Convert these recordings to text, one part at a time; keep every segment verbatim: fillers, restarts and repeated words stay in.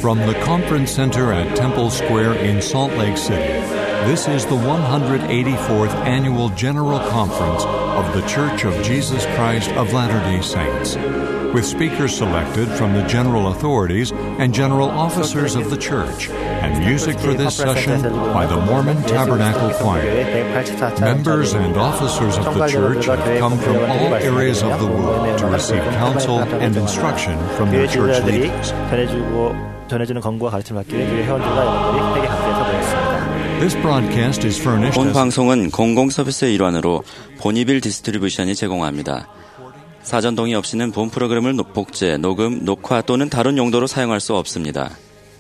From the Conference Center at Temple Square in Salt Lake City, this is the one hundred eighty-fourth Annual General Conference of the Church of Jesus Christ of Latter-day Saints, with speakers selected from the general authorities and general officers of the church, and music for this session by the Mormon Tabernacle Choir. Members and officers of the church have come from all areas of the world to receive counsel and instruction from their church leaders. 전해주는 권고와 가르침을 받기 위해 교회 회원들과 여러분들이 회개 함께해서 모였습니다. This broadcast is furnished 본 방송은 공공 서비스의 일환으로 보니빌 디스트리뷰션이 제공합니다. 사전 동의 없이는 본 프로그램을 복제, 녹음, 녹화 또는 다른 용도로 사용할 수 없습니다.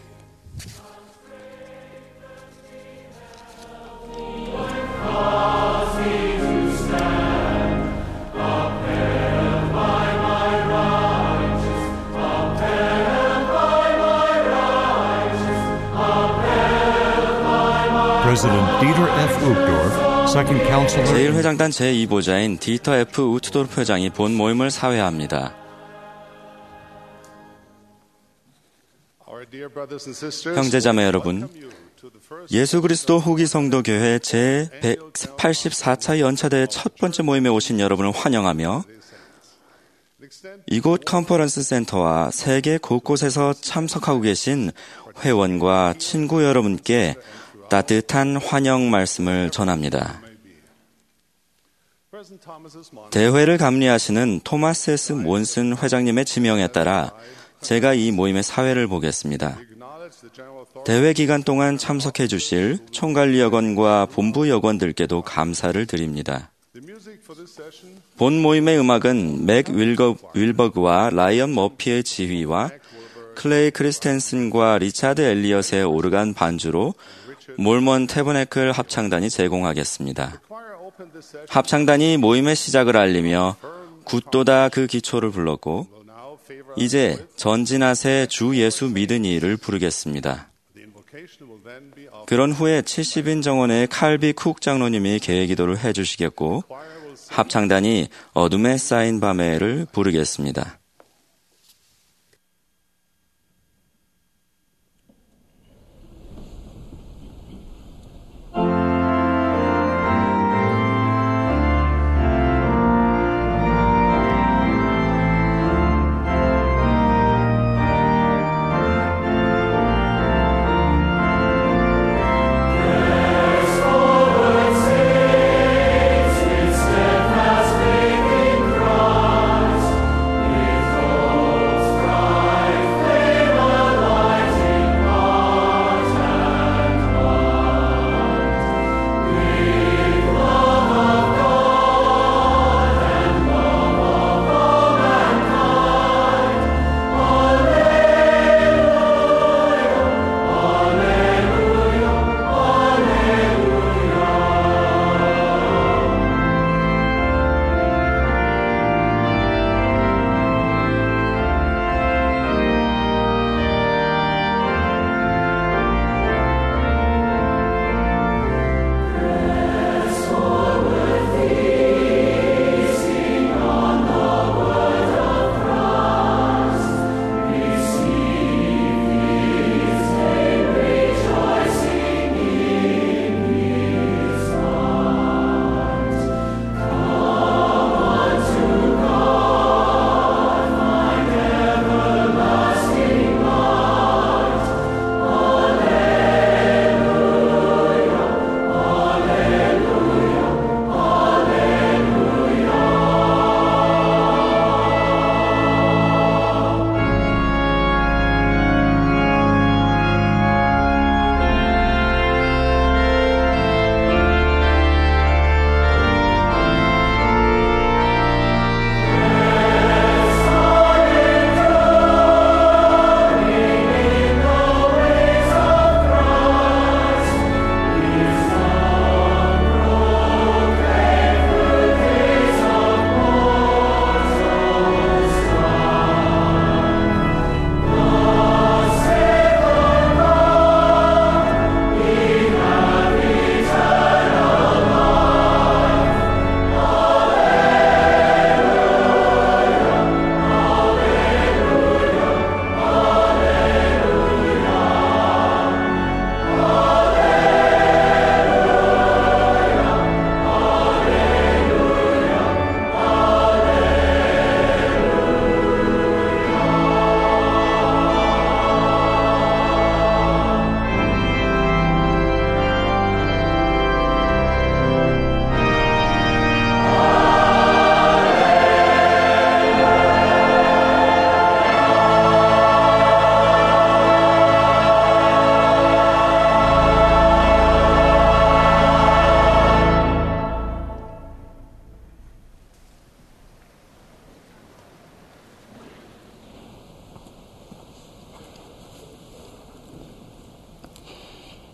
President Dieter F. Uchtdorf, Second Counselor. 제일 회장단 제이 보자인 디터 F. 우트도르프 회장이 본 모임을 사회합니다. 형제자매 여러분, 예수 그리스도 후기 성도 교회 제백팔십사 차 연차대회 첫 번째 모임에 오신 여러분을 환영하며 이곳 컨퍼런스 센터와 세계 곳곳에서 참석하고 계신 회원과 친구 여러분께 따뜻한 환영 말씀을 전합니다. 대회를 감리하시는 토마스 에스 몬슨 회장님의 지명에 따라 제가 이 모임의 사회를 보겠습니다. 대회 기간 동안 참석해 주실 총관리 여건과 본부 여건들께도 감사를 드립니다. 본 모임의 음악은 맥 윌거, 윌버그와 라이언 머피의 지휘와 클레이 크리스텐슨과 리차드 엘리엇의 오르간 반주로 몰몬 태버네클 합창단이 제공하겠습니다. 합창단이 모임의 시작을 알리며 굳도다 그 기초를 불렀고 이제 전진하세 주 예수 믿으니를 부르겠습니다. 그런 후에 칠십 인 정원의 칼비 쿡 장로님이 계기도를 해주시겠고 합창단이 어둠에 쌓인 밤에를 부르겠습니다.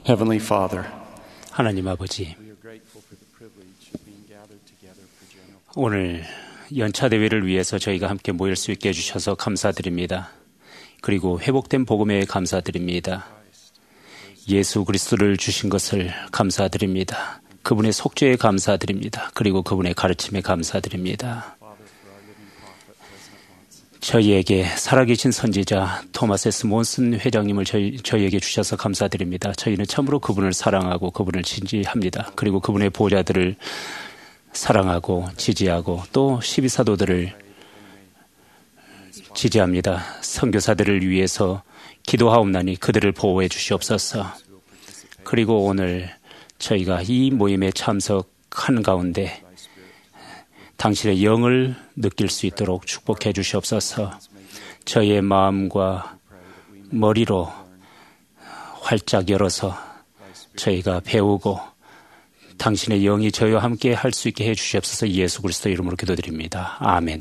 Heavenly Father, 하나님 아버지, 오늘 연차 대회를 위해서 저희가 함께 모일 수 있게 해주셔서 감사드립니다. 그리고 회복된 복음에 감사드립니다. 예수 그리스도를 주신 것을 감사드립니다. 그분의 속죄에 감사드립니다. 그리고 그분의 가르침에 감사드립니다. 저희에게 살아계신 선지자 토마스 에스 몬슨 회장님을 저희, 저희에게 주셔서 감사드립니다. 저희는 참으로 그분을 사랑하고 그분을 지지합니다. 그리고 그분의 보좌들을 사랑하고 지지하고 또 십이 사도들을 지지합니다. 선교사들을 위해서 기도하옵나니 그들을 보호해 주시옵소서. 그리고 오늘 저희가 이 모임에 참석한 가운데 당신의 영을 느낄 수 있도록 축복해 주시옵소서. 저희의 마음과 머리로 활짝 열어서 저희가 배우고 당신의 영이 저희와 함께 할 수 있게 해 주시옵소서. 예수 그리스도 이름으로 기도드립니다. 아멘.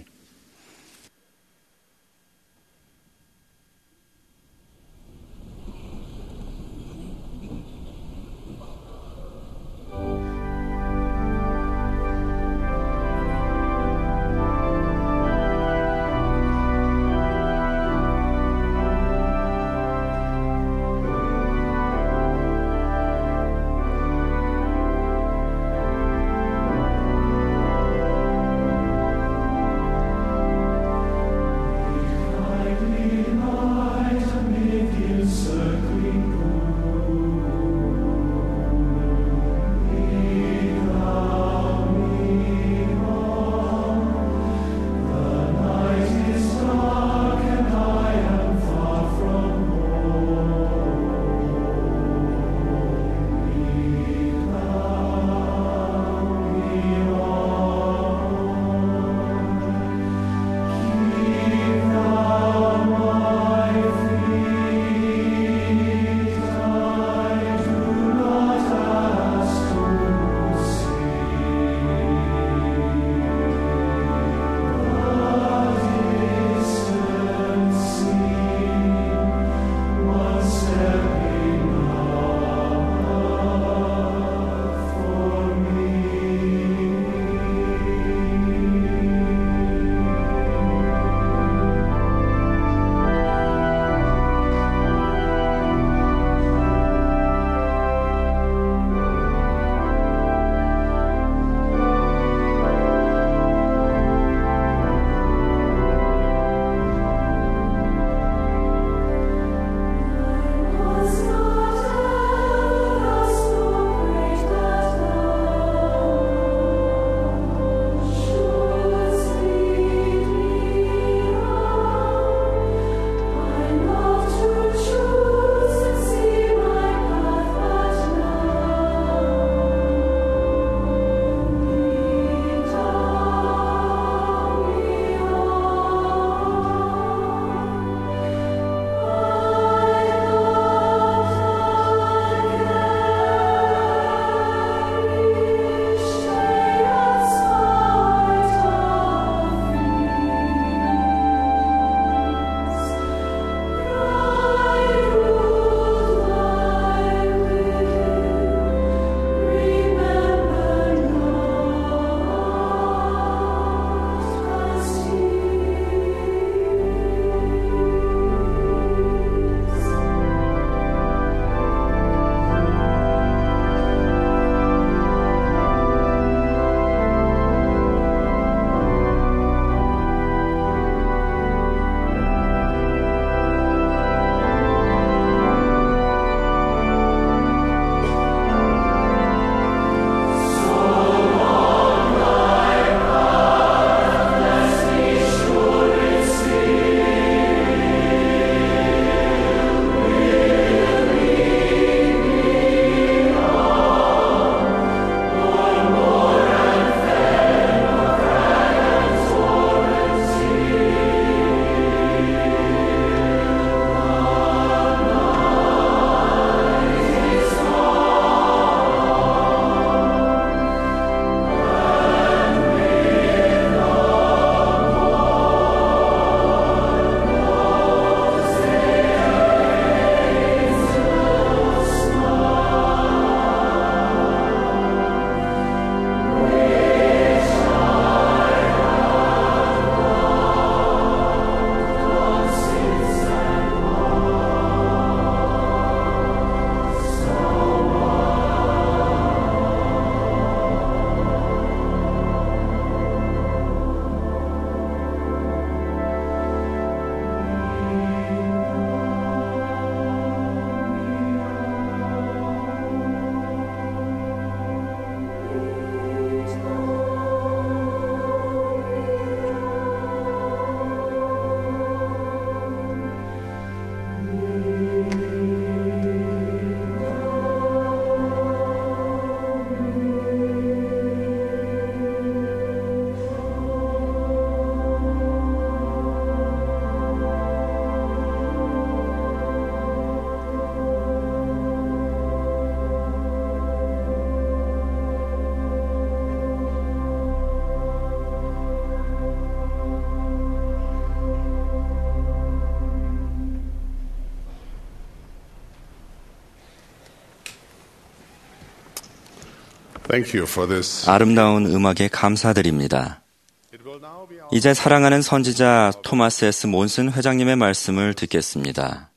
Thank you for this. 아름다운 음악에 감사드립니다. 이제 사랑하는 선지자 토마스 에스 몬슨 회장님의 말씀을 듣겠습니다.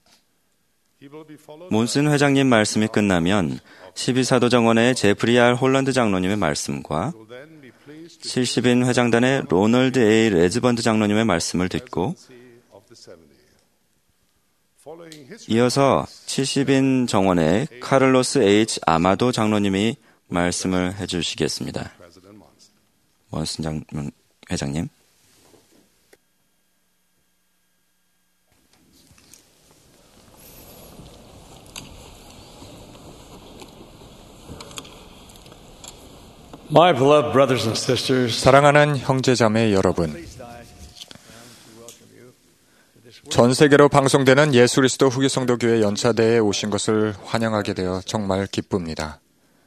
몬슨 회장님 말씀이 끝나면 십이사도정원의 제프리 알 홀란드 장로님의 말씀과 칠십인 회장단의 로널드 에이 레즈번드 장로님의 말씀을 듣고 이어서 칠십인 정원의 카를로스 H. 아마도 장로님이 말씀을 해주시겠습니다. 몬슨 장, 회장님. My beloved brothers and sisters, 사랑하는 형제자매 여러분, 전 세계로 방송되는 예수 그리스도 후기 성도교회 연차대회에 오신 것을 환영하게 되어 정말 기쁩니다.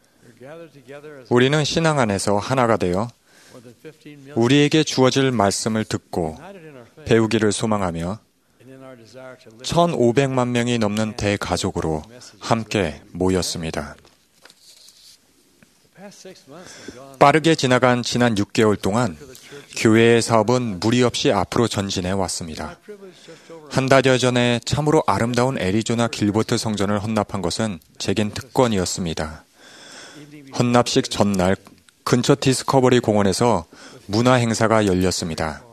우리는 신앙 안에서 하나가 되어 우리에게 주어질 말씀을 듣고 배우기를 소망하며 천오백만 명이 넘는 대가족으로 함께 모였습니다. 빠르게 지나간 지난 육 개월 동안 교회의 사업은 무리 없이 앞으로 전진해 왔습니다. 한 달여 전에 참으로 아름다운 애리조나 길버트 성전을 헌납한 것은 제겐 특권이었습니다. 헌납식 전날 근처 디스커버리 공원에서 문화 행사가 열렸습니다.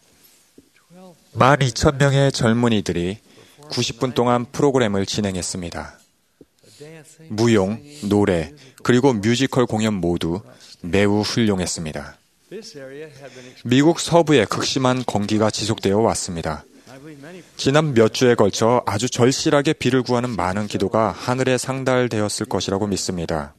만 이천 명의 젊은이들이 구십 분 동안 프로그램을 진행했습니다. 무용, 노래, 그리고 뮤지컬 공연 모두 매우 훌륭했습니다. 미국 서부에 극심한 건기가 지속되어 왔습니다. 지난 몇 주에 걸쳐 아주 절실하게 비를 구하는 많은 기도가 하늘에 상달되었을 것이라고 믿습니다.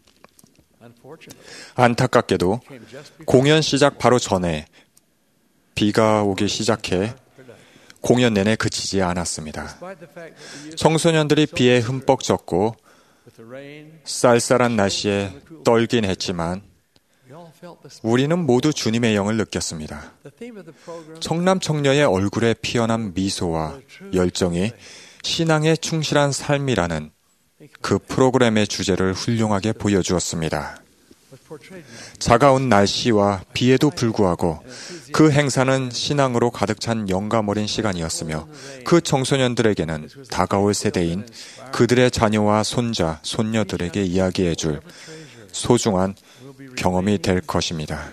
안타깝게도 공연 시작 바로 전에 비가 오기 시작해 공연 내내 그치지 않았습니다. 청소년들이 비에 흠뻑 젖고 쌀쌀한 날씨에 떨긴 했지만 우리는 모두 주님의 영을 느꼈습니다. 청남 청녀의 얼굴에 피어난 미소와 열정이 신앙에 충실한 삶이라는 그 프로그램의 주제를 훌륭하게 보여주었습니다. 차가운 날씨와 비에도 불구하고 그 행사는 신앙으로 가득 찬 영감 어린 시간이었으며 그 청소년들에게는 다가올 세대인 그들의 자녀와 손자, 손녀들에게 이야기해줄 소중한 경험이 될 것입니다.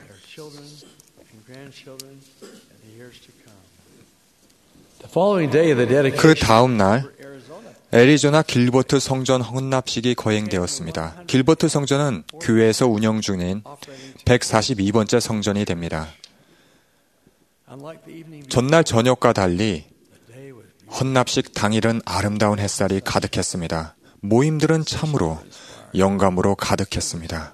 그 다음 날 애리조나 길버트 성전 헌납식이 거행되었습니다. 길버트 성전은 교회에서 운영 중인 백사십이 번째 성전이 됩니다. 전날 저녁과 달리 헌납식 당일은 아름다운 햇살이 가득했습니다. 모임들은 참으로 영감으로 가득했습니다.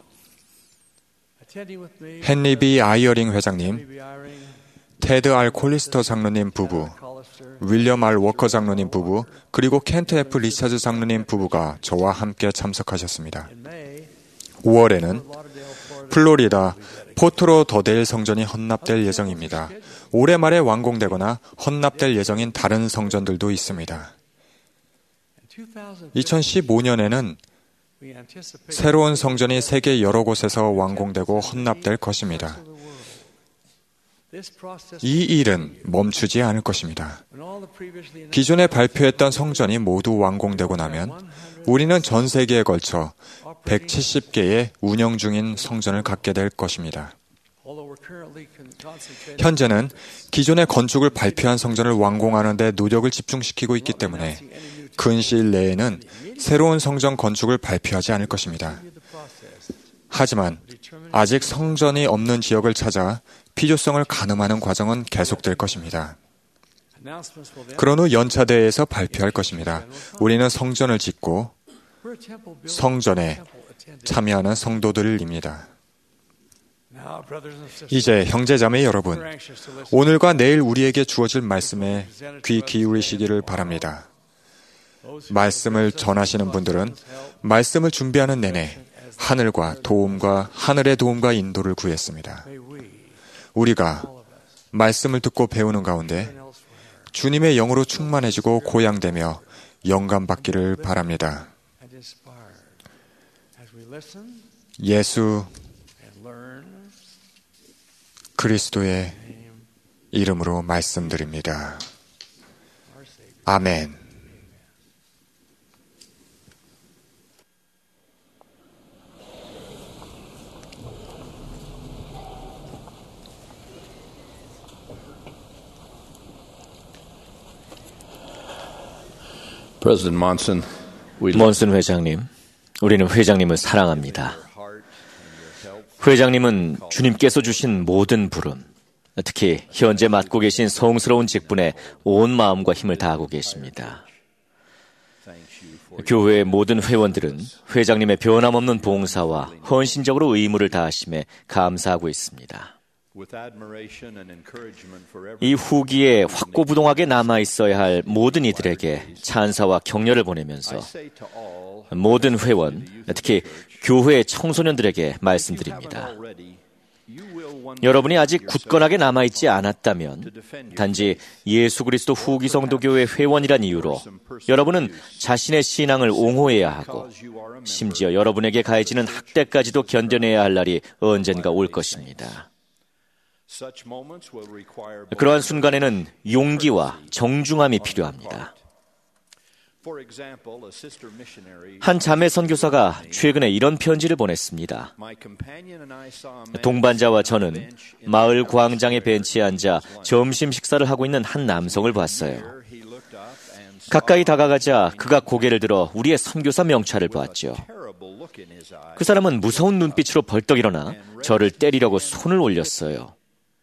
헨리 비 아이어링 회장님, 테드 알 콜리스터 장로님 부부, 윌리엄 알 워커 장로님 부부, 그리고 켄트 에프 리차즈 장로님 부부가 저와 함께 참석하셨습니다. 오월에는 플로리다 포트로 더데일 성전이 헌납될 예정입니다. 올해 말에 완공되거나 헌납될 예정인 다른 성전들도 있습니다. 이천십오 년에는 새로운 성전이 세계 여러 곳에서 완공되고 헌납될 것입니다. 이 일은 멈추지 않을 것입니다. 기존에 발표했던 성전이 모두 완공되고 나면 우리는 전 세계에 걸쳐 백칠십 개의 운영 중인 성전을 갖게 될 것입니다. 현재는 기존의 건축을 발표한 성전을 완공하는 데 노력을 집중시키고 있기 때문에 근시일 내에는 새로운 성전 건축을 발표하지 않을 것입니다. 하지만 아직 성전이 없는 지역을 찾아 필요성을 가늠하는 과정은 계속될 것입니다. 그런 후 연차대회에서 발표할 것입니다. 우리는 성전을 짓고 성전에 참여하는 성도들입니다. 이제 형제자매 여러분, 오늘과 내일 우리에게 주어질 말씀에 귀 기울이시기를 바랍니다. 말씀을 전하시는 분들은 말씀을 준비하는 내내 하늘과 도움과 하늘의 도움과 인도를 구했습니다. 우리가 말씀을 듣고 배우는 가운데 주님의 영으로 충만해지고 고양되며 영감받기를 바랍니다. 예수 그리스도의 이름으로 말씀드립니다. 아멘. President Monson, we 몬슨 회장님, 우리는 회장님을 사랑합니다. 회장님은 주님께서 주신 모든 부름, 특히 현재 맡고 계신 성스러운 직분에 온 마음과 힘을 다하고 계십니다. 교회의 모든 회원들은 회장님의 변함없는 봉사와 헌신적으로 의무를 다하심에 감사하고 있습니다. 이 후기에 확고부동하게 남아있어야 할 모든 이들에게 찬사와 격려를 보내면서 모든 회원, 특히 교회 청소년들에게 말씀드립니다. 여러분이 아직 굳건하게 남아있지 않았다면 단지 예수 그리스도 후기 성도교회 회원이란 이유로 여러분은 자신의 신앙을 옹호해야 하고 심지어 여러분에게 가해지는 학대까지도 견뎌내야 할 날이 언젠가 올 것입니다. 그러한 순간에는 용기와 정중함이 필요합니다. 한 자매 선교사가 최근에 이런 편지를 보냈습니다. 동반자와 저는 마을 광장의 벤치에 앉아 점심 식사를 하고 있는 한 남성을 봤어요. 가까이 다가가자 그가 고개를 들어 우리의 선교사 명찰을 보았죠. 그 사람은 무서운 눈빛으로 벌떡 일어나 저를 때리려고 손을 올렸어요.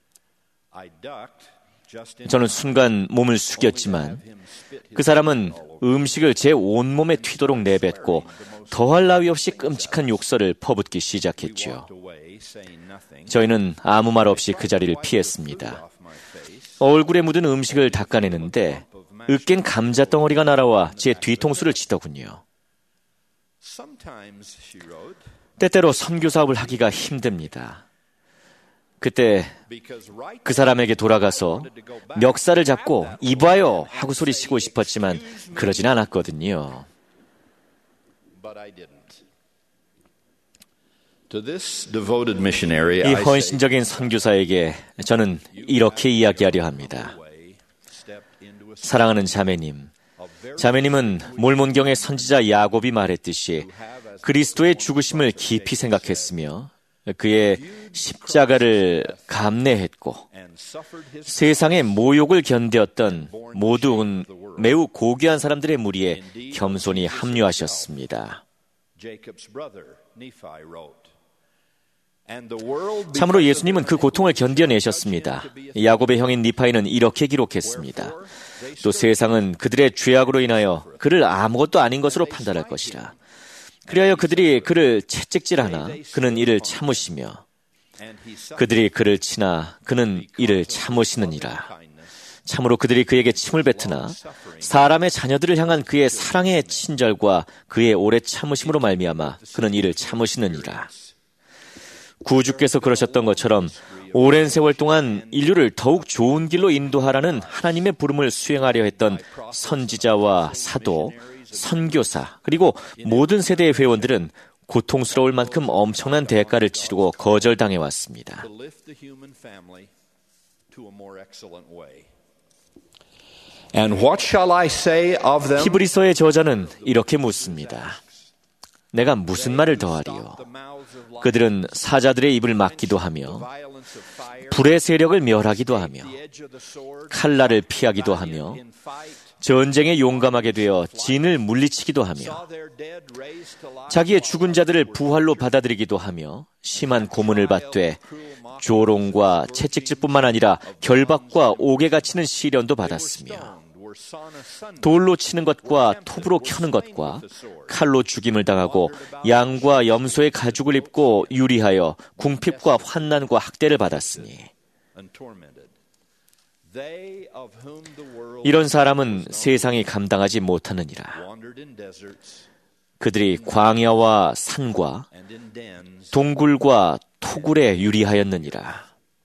저는 순간 몸을 숙였지만 그 사람은 음식을 제 온몸에 튀도록 내뱉고 더할 나위 없이 끔찍한 욕설을 퍼붓기 시작했죠. 저희는 아무 말 없이 그 자리를 피했습니다. 얼굴에 묻은 음식을 닦아내는데 으깬 감자덩어리가 날아와 제 뒤통수를 치더군요. 때때로 선교사업을 하기가 힘듭니다. 그때 그 사람에게 돌아가서 멱살을 잡고 이봐요 하고 소리치고 싶었지만 그러진 않았거든요. 이 헌신적인 선교사에게 저는 이렇게 이야기하려 합니다. 사랑하는 자매님, 자매님은 몰몬경의 선지자 야곱이 말했듯이 그리스도의 죽으심을 깊이 생각했으며 그의 십자가를 감내했고 세상의 모욕을 견뎠던 모두 매우 고귀한 사람들의 무리에 겸손히 합류하셨습니다. 참으로 예수님은 그 고통을 견뎌내셨습니다. 야곱의 형인 니파이는 이렇게 기록했습니다. 또 세상은 그들의 죄악으로 인하여 그를 아무것도 아닌 것으로 판단할 것이라. 그리하여 그들이 그를 채찍질하나 그는 이를 참으시며 그들이 그를 치나 그는 이를 참으시느니라. 참으로 그들이 그에게 침을 뱉으나 사람의 자녀들을 향한 그의 사랑의 친절과 그의 오래 참으심으로 말미암아 그는 이를 참으시느니라. 구주께서 그러셨던 것처럼 오랜 세월 동안 인류를 더욱 좋은 길로 인도하라는 하나님의 부름을 수행하려 했던 선지자와 사도, 선교사, 그리고 모든 세대의 회원들은 고통스러울 만큼 엄청난 대가를 치르고 거절당해 왔습니다. 히브리서의 저자는 이렇게 묻습니다. 내가 무슨 말을 더하리요? 그들은 사자들의 입을 막기도 하며 불의 세력을 멸하기도 하며 칼날을 피하기도 하며 전쟁에 용감하게 되어 진을 물리치기도 하며 자기의 죽은 자들을 부활로 받아들이기도 하며 심한 고문을 받되 조롱과 채찍질뿐만 아니라 결박과 옥에 갇히는 시련도 받았으며 돌로 치는 것과 톱으로 켜는 것과 칼로 죽임을 당하고 양과 염소의 가죽을 입고 유리하여 궁핍과 환난과 학대를 받았으니 이런 사람은 세상이 감당하지 못하느니라. 그들이 광야와 산과 동굴과 토굴에 유리하였느니라.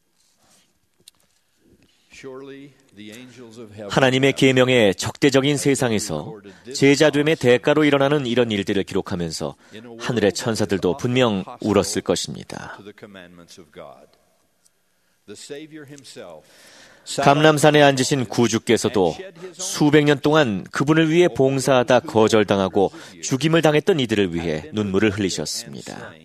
하나님의 계명의 적대적인 세상에서 제자됨의 대가로 일어나는 이런 일들을 기록하면서 하늘의 천사들도 분명 울었을 것입니다. 감람산에 앉으신 구주께서도 수백 년 동안 그분을 위해 봉사하다 거절당하고 죽임을 당했던 이들을 위해 눈물을 흘리셨습니다.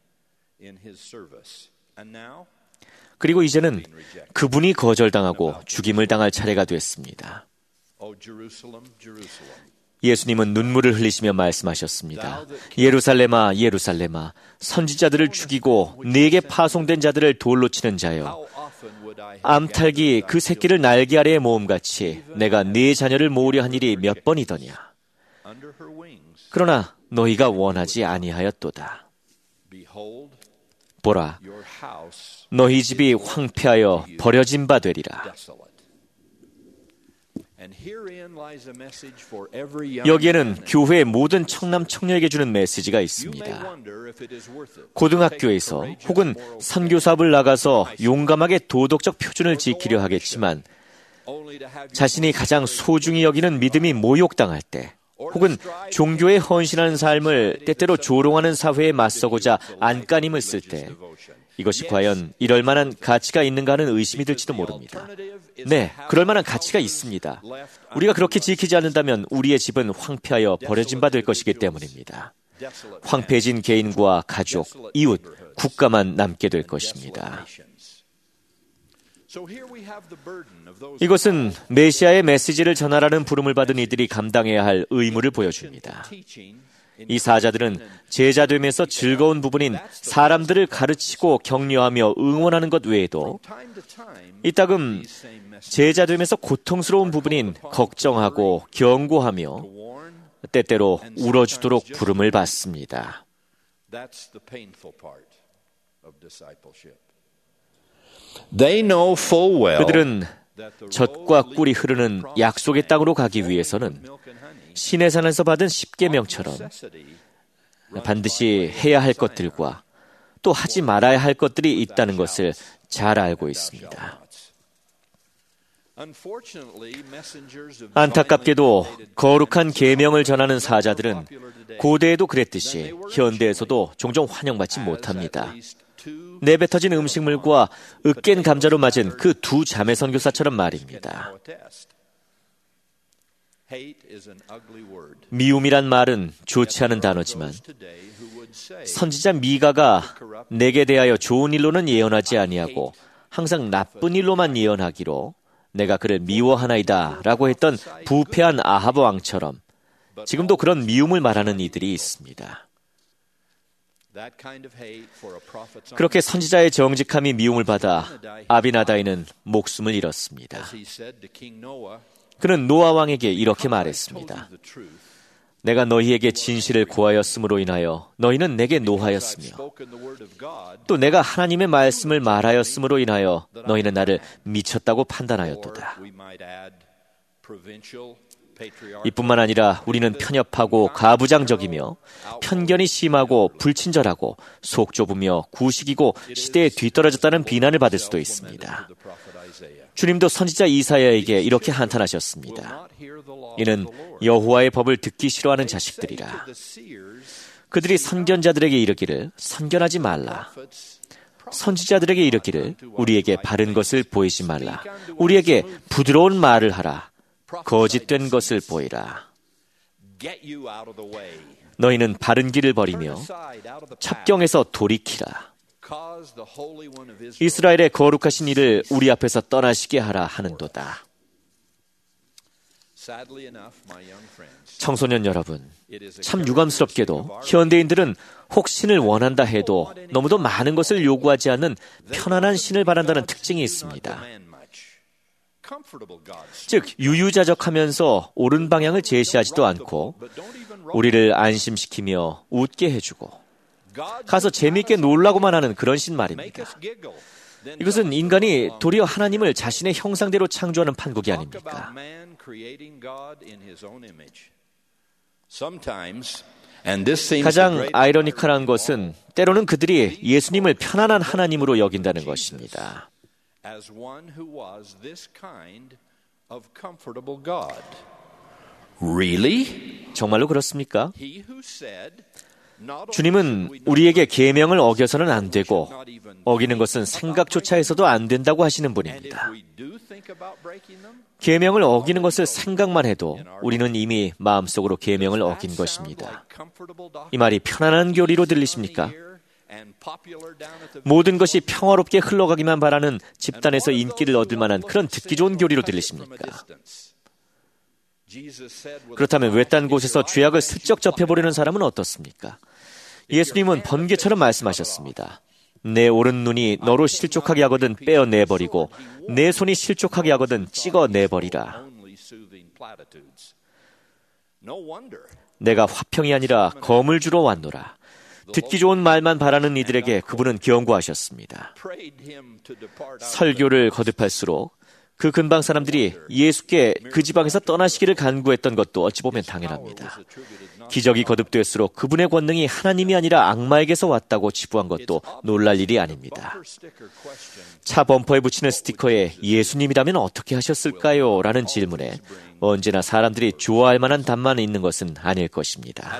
그리고 이제는 그분이 거절당하고 죽임을 당할 차례가 됐습니다. 예수님은 눈물을 흘리시며 말씀하셨습니다. 예루살렘아, 예루살렘아, 선지자들을 죽이고 네게 파송된 자들을 돌로 치는 자여, 암탉이 그 새끼를 날개 아래에 모음같이 내가 네 자녀를 모으려 한 일이 몇 번이더냐. 그러나 너희가 원하지 아니하였도다. 보라, 너희 집이 황폐하여 버려진 바 되리라. 여기에는 교회의 모든 청남 청녀에게 주는 메시지가 있습니다. 고등학교에서 혹은 선교 사업을 나가서 용감하게 도덕적 표준을 지키려 하겠지만 자신이 가장 소중히 여기는 믿음이 모욕당할 때, 혹은 종교에 헌신하는 삶을 때때로 조롱하는 사회에 맞서고자 안간힘을 쓸 때, 이것이 과연 이럴 만한 가치가 있는가 하는 의심이 들지도 모릅니다. 네, 그럴 만한 가치가 있습니다. 우리가 그렇게 지키지 않는다면 우리의 집은 황폐하여 버려진 바 될 것이기 때문입니다. 황폐해진 개인과 가족, 이웃, 국가만 남게 될 것입니다. 이것은 메시아의 메시지를 전하라는 부름을 받은 이들이 감당해야 할 의무를 보여줍니다. 이 사자들은 제자됨에서 즐거운 부분인 사람들을 가르치고 격려하며 응원하는 것 외에도 이따금 제자됨에서 고통스러운 부분인 걱정하고 경고하며 때때로 울어주도록 부름을 받습니다. 그들은 젖과 꿀이 흐르는 약속의 땅으로 가기 위해서는 시내산에서 받은 십계명처럼 반드시 해야 할 것들과 또 하지 말아야 할 것들이 있다는 것을 잘 알고 있습니다. 안타깝게도 거룩한 계명을 전하는 사자들은 고대에도 그랬듯이 현대에서도 종종 환영받지 못합니다. 내뱉어진 음식물과 으깬 감자로 맞은 그 두 자매 선교사처럼 말입니다. 미움이란 말은 좋지 않은 단어지만 선지자 미가가 내게 대하여 좋은 일로는 예언하지 아니하고 항상 나쁜 일로만 예언하기로 내가 그를 미워하나이다 라고 했던 부패한 아하브 왕처럼 지금도 그런 미움을 말하는 이들이 있습니다. 그렇게 선지자의 정직함이 미움을 받아 아비나다이는 목숨을 잃었습니다. 그는 노아 왕에게 이렇게 말했습니다. 내가 너희에게 진실을 고하였음으로 인하여 너희는 내게 노하였으며 또 내가 하나님의 말씀을 말하였음으로 인하여 너희는 나를 미쳤다고 판단하였도다. 이뿐만 아니라 우리는 편협하고 가부장적이며 편견이 심하고 불친절하고 속 좁으며 구식이고 시대에 뒤떨어졌다는 비난을 받을 수도 있습니다. 주님도 선지자 이사야에게 이렇게 한탄하셨습니다. 이는 여호와의 법을 듣기 싫어하는 자식들이라. 그들이 선견자들에게 이르기를 선견하지 말라. 선지자들에게 이르기를 우리에게 바른 것을 보이지 말라. 우리에게 부드러운 말을 하라. 거짓된 것을 보이라. 너희는 바른 길을 버리며 첩경에서 돌이키라. 이스라엘의 거룩하신 이를 우리 앞에서 떠나시게 하라 하는도다. 청소년 여러분, 참 유감스럽게도 현대인들은 혹 신을 원한다 해도 너무도 많은 것을 요구하지 않는 편안한 신을 바란다는 특징이 있습니다. 즉 유유자적하면서 옳은 방향을 제시하지도 않고 우리를 안심시키며 웃게 해주고 가서 재미있게 놀라고만 하는 그런 신 말입니다. 이것은 인간이 도리어 하나님을 자신의 형상대로 창조하는 판국이 아닙니까? 가장 아이러니컬한 것은 때로는 그들이 예수님을 편안한 하나님으로 여긴다는 것입니다. Really? 정말로 그렇습니까? 주님은 우리에게 계명을 어겨서는 안 되고 어기는 것은 생각조차 해서도 안 된다고 하시는 분입니다. 계명을 어기는 것을 생각만 해도 우리는 이미 마음속으로 계명을 어긴 것입니다. 이 말이 편안한 교리로 들리십니까? 모든 것이 평화롭게 흘러가기만 바라는 집단에서 인기를 얻을 만한 그런 듣기 좋은 교리로 들리십니까? 그렇다면 외딴 곳에서 죄악을 슬쩍 접해보려는 사람은 어떻습니까? 예수님은 번개처럼 말씀하셨습니다. 내 오른 눈이 너로 실족하게 하거든 빼어내버리고 내 손이 실족하게 하거든 찍어내버리라. 내가 화평이 아니라 검을 주러 왔노라. 듣기 좋은 말만 바라는 이들에게 그분은 경고하셨습니다. 설교를 거듭할수록 그 근방 사람들이 예수께 그 지방에서 떠나시기를 간구했던 것도 어찌 보면 당연합니다. 기적이 거듭될수록 그분의 권능이 하나님이 아니라 악마에게서 왔다고 치부한 것도 놀랄 일이 아닙니다. 차 범퍼에 붙이는 스티커에 예수님이라면 어떻게 하셨을까요? 라는 질문에 언제나 사람들이 좋아할 만한 답만 있는 것은 아닐 것입니다.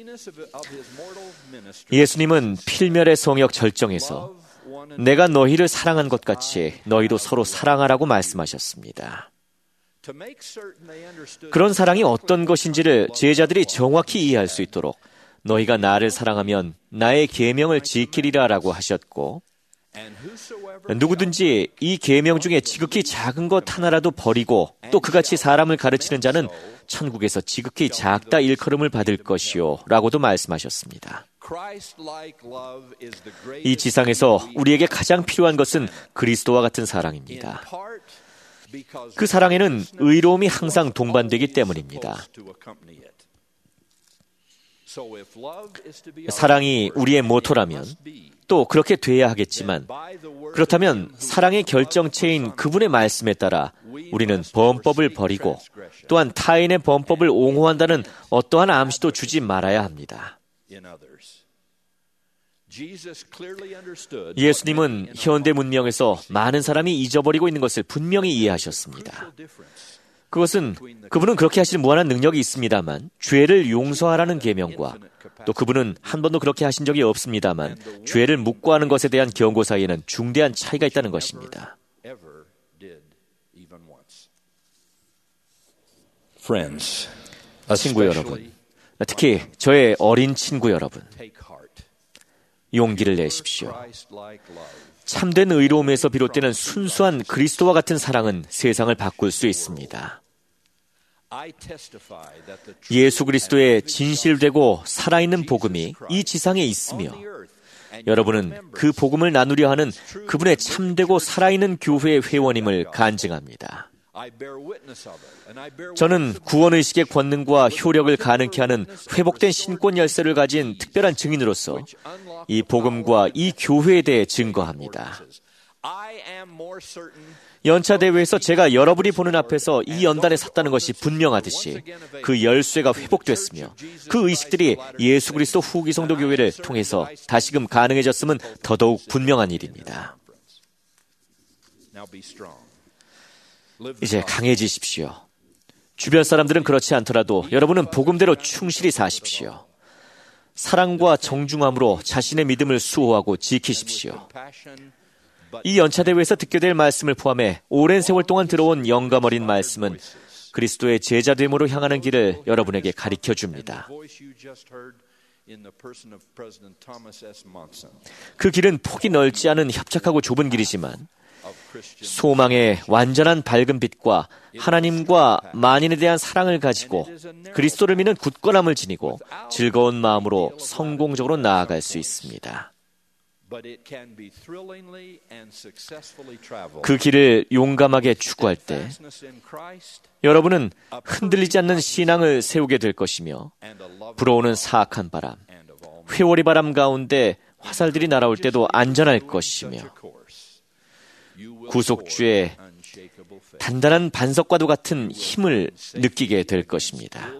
예수님은 필멸의 성역 절정에서 내가 너희를 사랑한 것 같이 너희도 서로 사랑하라고 말씀하셨습니다. 그런 사랑이 어떤 것인지를 제자들이 정확히 이해할 수 있도록 너희가 나를 사랑하면 나의 계명을 지키리라라고 하셨고, 누구든지 이 계명 중에 지극히 작은 것 하나라도 버리고 또 그같이 사람을 가르치는 자는 천국에서 지극히 작다 일컬음을 받을 것이요 라고도 말씀하셨습니다. 이 지상에서 우리에게 가장 필요한 것은 그리스도와 같은 사랑입니다. 그 사랑에는 의로움이 항상 동반되기 때문입니다. 사랑이 우리의 모토라면 또 그렇게 돼야 하겠지만, 그렇다면 사랑의 결정체인 그분의 말씀에 따라 우리는 범법을 버리고 또한 타인의 범법을 옹호한다는 어떠한 암시도 주지 말아야 합니다. 예수님은 현대 문명에서 많은 사람이 잊어버리고 있는 것을 분명히 이해하셨습니다. 그것은 그분은 그렇게 하실 무한한 능력이 있습니다만 죄를 용서하라는 계명과 또 그분은 한 번도 그렇게 하신 적이 없습니다만 죄를 묵고하는 것에 대한 경고 사이에는 중대한 차이가 있다는 것입니다. 친구 여러분, 특히 저의 어린 친구 여러분, 용기를 내십시오. 참된 의로움에서 비롯되는 순수한 그리스도와 같은 사랑은 세상을 바꿀 수 있습니다. 예수 그리스도의 진실되고 살아있는 복음이 이 지상에 있으며 여러분은 그 복음을 나누려 하는 그분의 참되고 살아있는 교회의 회원임을 간증합니다. 저는 구원의식의 권능과 효력을 가능케 하는 회복된 신권 열쇠를 가진 특별한 증인으로서 이 복음과 이 교회에 대해 증거합니다. 연차 대회에서 제가 여러분이 보는 앞에서 이 연단에 섰다는 것이 분명하듯이 그 열쇠가 회복됐으며 그 의식들이 예수 그리스도 후기 성도 교회를 통해서 다시금 가능해졌음은 더더욱 분명한 일입니다. 이제 강해지십시오. 주변 사람들은 그렇지 않더라도 여러분은 복음대로 충실히 사십시오. 사랑과 정중함으로 자신의 믿음을 수호하고 지키십시오. 이 연차대회에서 듣게 될 말씀을 포함해 오랜 세월 동안 들어온 영감 어린 말씀은 그리스도의 제자됨으로 향하는 길을 여러분에게 가르쳐 줍니다. 그 길은 폭이 넓지 않은 협착하고 좁은 길이지만 소망의 완전한 밝은 빛과 하나님과 만인에 대한 사랑을 가지고 그리스도를 믿는 굳건함을 지니고 즐거운 마음으로 성공적으로 나아갈 수 있습니다. 그 길을 용감하게 추구할 때 여러분은 흔들리지 않는 신앙을 세우게 될 것이며 불어오는 사악한 바람, 회오리 바람 가운데 화살들이 날아올 때도 안전할 것이며 구속주의 단단한 반석과도 같은 힘을 느끼게 될 것입니다.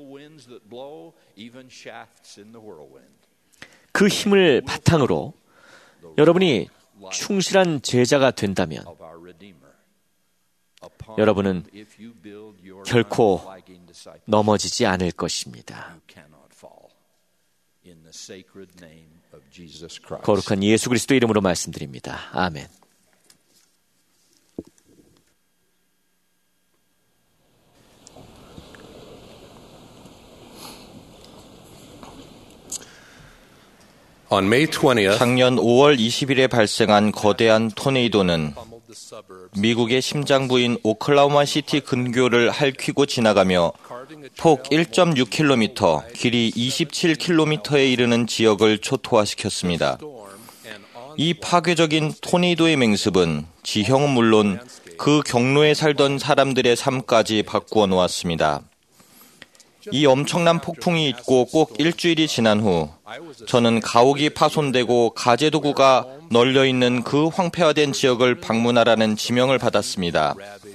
그 힘을 바탕으로 여러분이 충실한 제자가 된다면 여러분은 결코 넘어지지 않을 것입니다. 거룩한 예수 그리스도 이름으로 말씀드립니다. 아멘. 작년 오월 이십일에 발생한 거대한 토네이도는 미국의 심장부인 오클라호마 시티 근교를 핥히고 지나가며 폭 일 점 육 킬로미터, 길이 이십칠 킬로미터에 이르는 지역을 초토화시켰습니다. 이 파괴적인 토네이도의 맹습은 지형은 물론 그 경로에 살던 사람들의 삶까지 바꾸어 놓았습니다. 이 엄청난 폭풍이 있고 꼭 일주일이 지난 후 저는 가옥이 파손되고 가재도구가 널려있는 그 황폐화된 지역을 방문하라는 지명을 받았습니다.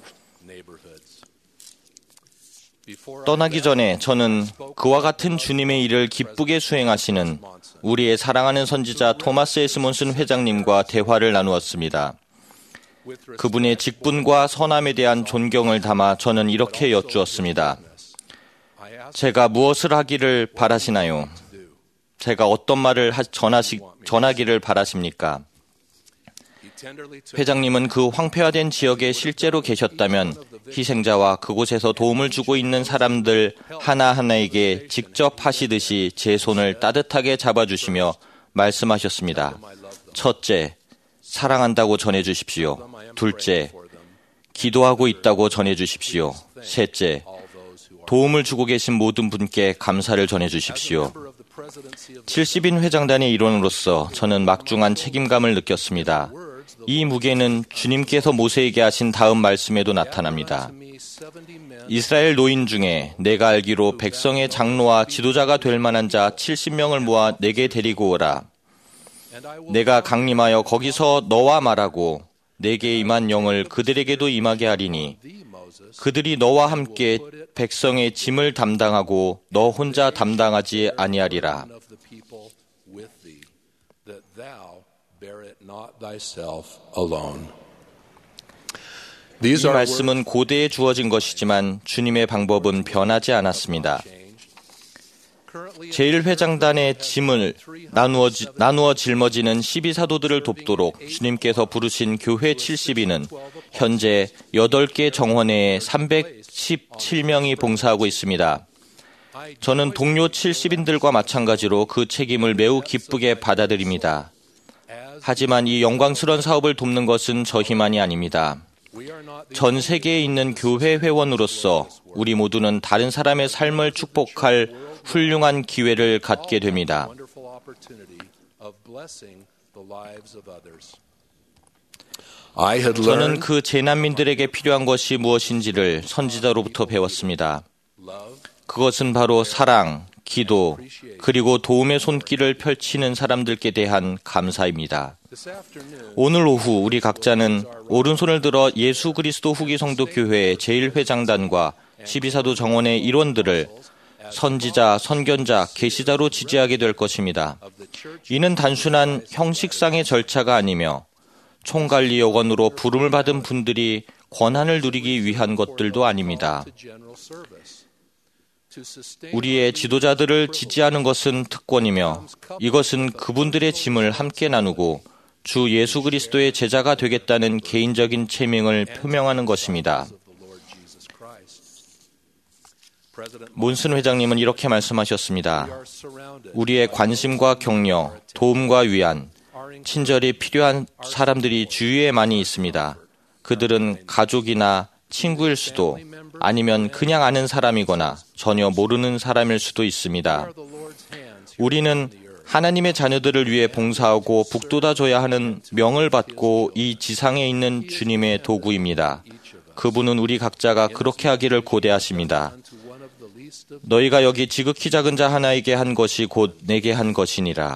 떠나기 전에 저는 그와 같은 주님의 일을 기쁘게 수행하시는 우리의 사랑하는 선지자 토마스 에스 몬슨 회장님과 대화를 나누었습니다. 그분의 직분과 선함에 대한 존경을 담아 저는 이렇게 여쭈었습니다. 제가 무엇을 하기를 바라시나요? 제가 어떤 말을 전하시, 전하기를 바라십니까? 회장님은 그 황폐화된 지역에 실제로 계셨다면 희생자와 그곳에서 도움을 주고 있는 사람들 하나하나에게 직접 하시듯이 제 손을 따뜻하게 잡아주시며 말씀하셨습니다. 첫째, 사랑한다고 전해주십시오. 둘째, 기도하고 있다고 전해주십시오. 셋째, 도움을 주고 계신 모든 분께 감사를 전해주십시오. 칠십 인 회장단의 일원으로서 저는 막중한 책임감을 느꼈습니다. 이 무게는 주님께서 모세에게 하신 다음 말씀에도 나타납니다. 이스라엘 노인 중에 내가 알기로 백성의 장로와 지도자가 될 만한 자 칠십 명을 모아 내게 데리고 오라. 내가 강림하여 거기서 너와 말하고 내게 임한 영을 그들에게도 임하게 하리니 그들이 너와 함께 백성의 짐을 담당하고 너 혼자 담당하지 아니하리라. 이 말씀은 고대에 주어진 것이지만 주님의 방법은 변하지 않았습니다. 제일 회장단의 짐을 나누어, 나누어 짊어지는 십이 사도들을 돕도록 주님께서 부르신 교회 칠십 인은 현재 여덟 개 정원회에 삼백십칠 명이 봉사하고 있습니다. 저는 동료 칠십 인들과 마찬가지로 그 책임을 매우 기쁘게 받아들입니다. 하지만 이 영광스러운 사업을 돕는 것은 저희만이 아닙니다. 전 세계에 있는 교회 회원으로서 우리 모두는 다른 사람의 삶을 축복할 훌륭한 기회를 갖게 됩니다. 저는 그 재난민들에게 필요한 것이 무엇인지를 선지자로부터 배웠습니다. 그것은 바로 사랑, 기도, 그리고 도움의 손길을 펼치는 사람들께 대한 감사입니다. 오늘 오후 우리 각자는 오른손을 들어 예수 그리스도 후기 성도 교회의 제일 회장단과 십이 사도 정원의 일원들을 선지자, 선견자, 계시자로 지지하게 될 것입니다. 이는 단순한 형식상의 절차가 아니며 총관리 요건으로 부름을 받은 분들이 권한을 누리기 위한 것들도 아닙니다. 우리의 지도자들을 지지하는 것은 특권이며 이것은 그분들의 짐을 함께 나누고 주 예수 그리스도의 제자가 되겠다는 개인적인 체명을 표명하는 것입니다. 몬슨 회장님은 이렇게 말씀하셨습니다. 우리의 관심과 격려, 도움과 위안, 친절이 필요한 사람들이 주위에 많이 있습니다. 그들은 가족이나 친구일 수도 아니면 그냥 아는 사람이거나 전혀 모르는 사람일 수도 있습니다. 우리는 하나님의 자녀들을 위해 봉사하고 북돋아줘야 하는 명을 받고 이 지상에 있는 주님의 도구입니다. 그분은 우리 각자가 그렇게 하기를 고대하십니다. 너희가 여기 지극히 작은 자 하나에게 한 것이 곧 내게 한 것이니라.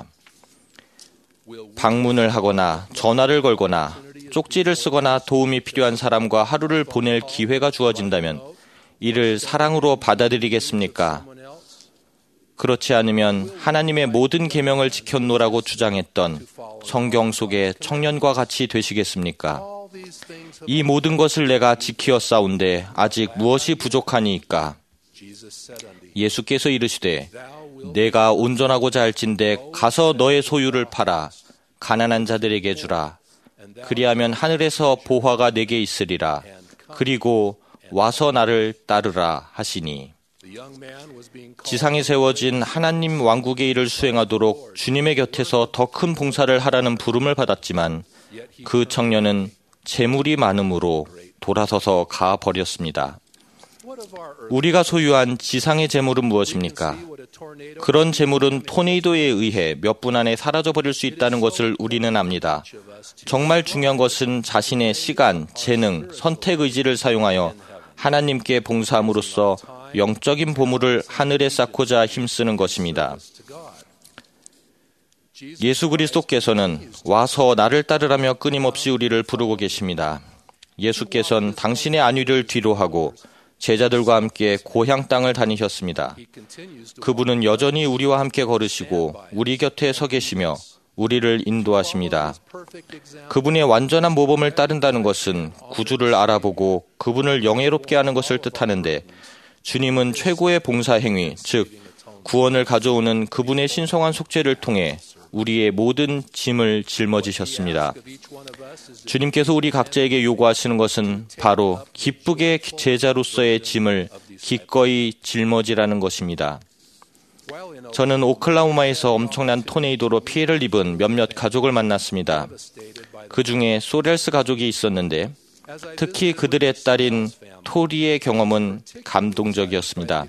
방문을 하거나 전화를 걸거나 쪽지를 쓰거나 도움이 필요한 사람과 하루를 보낼 기회가 주어진다면 이를 사랑으로 받아들이겠습니까? 그렇지 않으면 하나님의 모든 계명을 지켰노라고 주장했던 성경 속의 청년과 같이 되시겠습니까? 이 모든 것을 내가 지키었사온데 아직 무엇이 부족하니이까? 예수께서 이르시되 내가 온전하고자 할진대 가서 너의 소유를 팔아 가난한 자들에게 주라. 그리하면 하늘에서 보화가 내게 있으리라. 그리고 와서 나를 따르라 하시니. 지상에 세워진 하나님 왕국의 일을 수행하도록 주님의 곁에서 더 큰 봉사를 하라는 부름을 받았지만 그 청년은 재물이 많음으로 돌아서서 가버렸습니다. 우리가 소유한 지상의 재물은 무엇입니까? 그런 재물은 토네이도에 의해 몇 분 안에 사라져버릴 수 있다는 것을 우리는 압니다. 정말 중요한 것은 자신의 시간, 재능, 선택 의지를 사용하여 하나님께 봉사함으로써 영적인 보물을 하늘에 쌓고자 힘쓰는 것입니다. 예수 그리스도께서는 와서 나를 따르라며 끊임없이 우리를 부르고 계십니다. 예수께서는 당신의 안위를 뒤로하고 제자들과 함께 고향 땅을 다니셨습니다. 그분은 여전히 우리와 함께 걸으시고 우리 곁에 서 계시며 우리를 인도하십니다. 그분의 완전한 모범을 따른다는 것은 구주를 알아보고 그분을 영예롭게 하는 것을 뜻하는데 주님은 최고의 봉사행위, 즉 구원을 가져오는 그분의 신성한 속죄를 통해 우리의 모든 짐을 짊어지셨습니다. 주님께서 우리 각자에게 요구하시는 것은 바로 기쁘게 제자로서의 짐을 기꺼이 짊어지라는 것입니다. 저는 오클라호마에서 엄청난 토네이도로 피해를 입은 몇몇 가족을 만났습니다. 그 중에 소렐스 가족이 있었는데 특히 그들의 딸인 토리의 경험은 감동적이었습니다.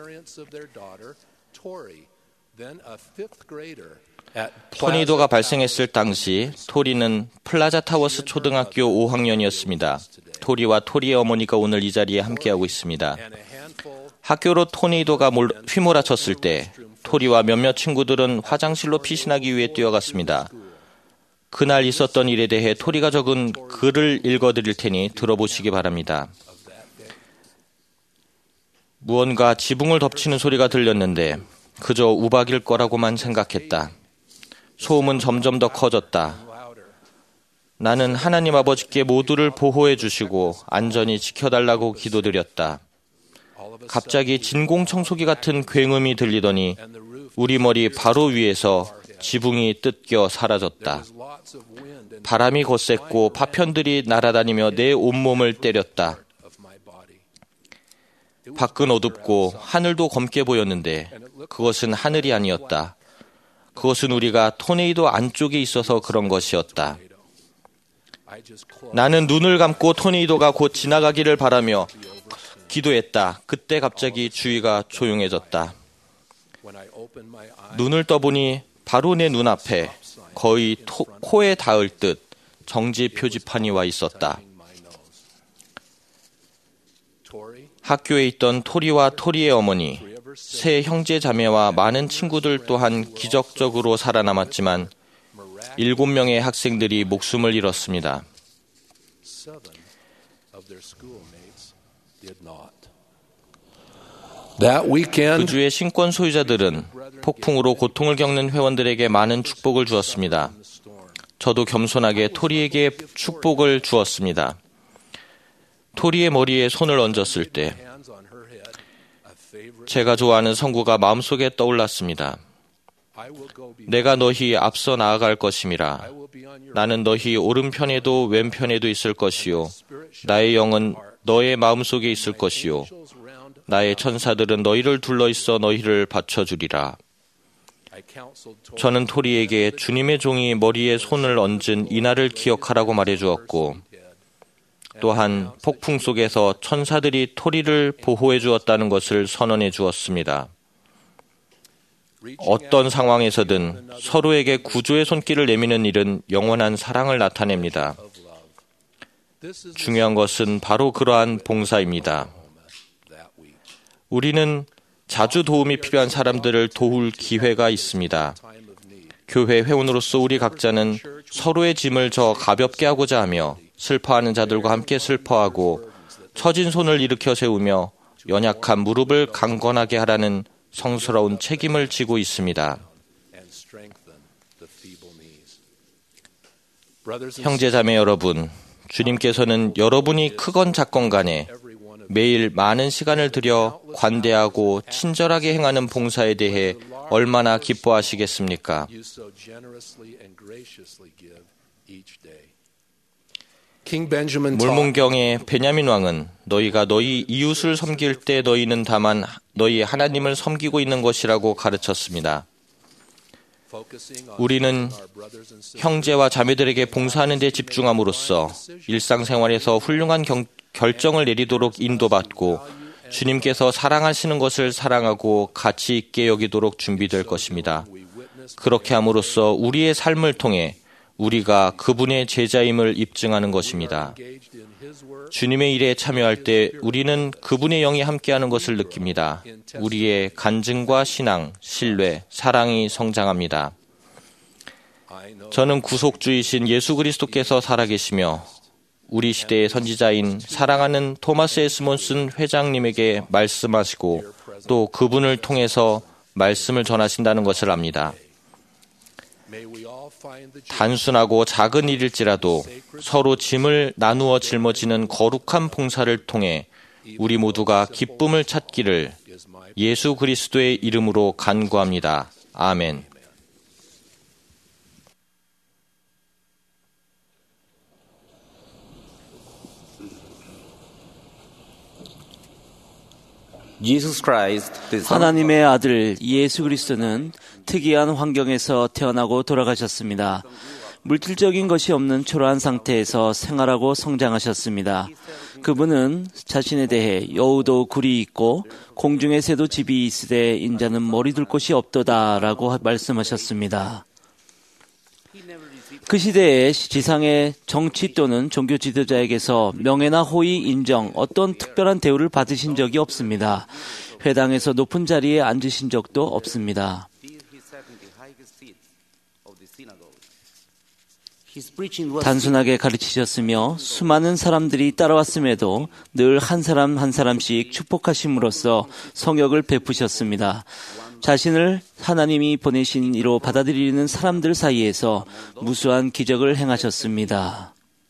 토네이도가 발생했을 당시 토리는 플라자 타워스 초등학교 오 학년이었습니다. 토리와 토리의 어머니가 오늘 이 자리에 함께하고 있습니다. 학교로 토네이도가 휘몰아쳤을 때 토리와 몇몇 친구들은 화장실로 피신하기 위해 뛰어갔습니다. 그날 있었던 일에 대해 토리가 적은 글을 읽어드릴 테니 들어보시기 바랍니다. 무언가 지붕을 덮치는 소리가 들렸는데 그저 우박일 거라고만 생각했다. 소음은 점점 더 커졌다. 나는 하나님 아버지께 모두를 보호해 주시고 안전히 지켜달라고 기도드렸다. 갑자기 진공청소기 같은 굉음이 들리더니 우리 머리 바로 위에서 지붕이 뜯겨 사라졌다. 바람이 거셌고 파편들이 날아다니며 내 온몸을 때렸다. 밖은 어둡고 하늘도 검게 보였는데 그것은 하늘이 아니었다. 그것은 우리가 토네이도 안쪽에 있어서 그런 것이었다. 나는 눈을 감고 토네이도가 곧 지나가기를 바라며 기도했다. 그때 갑자기 주위가 조용해졌다. 눈을 떠보니 바로 내 눈앞에 거의 토, 코에 닿을 듯 정지 표지판이 와 있었다. 학교에 있던 토리와 토리의 어머니, 세 형제 자매와 많은 친구들 또한 기적적으로 살아남았지만 일곱 명의 학생들이 목숨을 잃었습니다. 그 주의 신권 소유자들은 폭풍으로 고통을 겪는 회원들에게 많은 축복을 주었습니다. 저도 겸손하게 토리에게 축복을 주었습니다. 토리의 머리에 손을 얹었을 때 제가 좋아하는 성구가 마음속에 떠올랐습니다. 내가 너희 앞서 나아갈 것임이라. 나는 너희 오른편에도 왼편에도 있을 것이요. 나의 영은 너의 마음속에 있을 것이요. 나의 천사들은 너희를 둘러있어 너희를 받쳐주리라. 저는 토리에게 주님의 종이 머리에 손을 얹은 이날을 기억하라고 말해주었고 또한 폭풍 속에서 천사들이 토리를 보호해 주었다는 것을 선언해 주었습니다. 어떤 상황에서든 서로에게 구조의 손길을 내미는 일은 영원한 사랑을 나타냅니다. 중요한 것은 바로 그러한 봉사입니다. 우리는 자주 도움이 필요한 사람들을 도울 기회가 있습니다. 교회 회원으로서 우리 각자는 서로의 짐을 저 가볍게 하고자 하며 슬퍼하는 자들과 함께 슬퍼하고 처진 손을 일으켜 세우며 연약한 무릎을 강건하게 하라는 성스러운 책임을 지고 있습니다. 형제자매 여러분, 주님께서는 여러분이 크건 작건 간에 매일 많은 시간을 들여 관대하고 친절하게 행하는 봉사에 대해 얼마나 기뻐하시겠습니까? 물문경의 베냐민 왕은 너희가 너희 이웃을 섬길 때 너희는 다만 너희 하나님을 섬기고 있는 것이라고 가르쳤습니다. 우리는 형제와 자매들에게 봉사하는 데 집중함으로써 일상생활에서 훌륭한 경, 결정을 내리도록 인도받고 주님께서 사랑하시는 것을 사랑하고 가치 있게 여기도록 준비될 것입니다. 그렇게 함으로써 우리의 삶을 통해 우리가 그분의 제자임을 입증하는 것입니다. 주님의 일에 참여할 때 우리는 그분의 영이 함께하는 것을 느낍니다. 우리의 간증과 신앙, 신뢰, 사랑이 성장합니다. 저는 구속주이신 예수 그리스도께서 살아계시며 우리 시대의 선지자인 사랑하는 토마스 에스 몬슨 회장님에게 말씀하시고 또 그분을 통해서 말씀을 전하신다는 것을 압니다. 단순하고 작은 일일지라도 서로 짐을 나누어 짊어지는 거룩한 봉사를 통해 우리 모두가 기쁨을 찾기를 예수 그리스도의 이름으로 간구합니다. 아멘. 하나님의 아들 예수 그리스도는 특이한 환경에서 태어나고 돌아가셨습니다. 물질적인 것이 없는 초라한 상태에서 생활하고 성장하셨습니다. 그분은 자신에 대해 여우도 굴이 있고 공중의 새도 집이 있으되 인자는 머리 둘 곳이 없도다라고 말씀하셨습니다. 그 시대에 지상의 정치 또는 종교 지도자에게서 명예나 호의, 인정, 어떤 특별한 대우를 받으신 적이 없습니다. 회당에서 높은 자리에 앉으신 적도 없습니다. 단순하게 가르치셨으며 수많은 사람들이 따라왔음에도 늘 한 사람 한 사람씩 축복하심으로써 성역을 베푸셨습니다. 자신을 하나님이 보내신 이로 받아들이는 사람들 사이에서 무수한 기적을 행하셨습니다.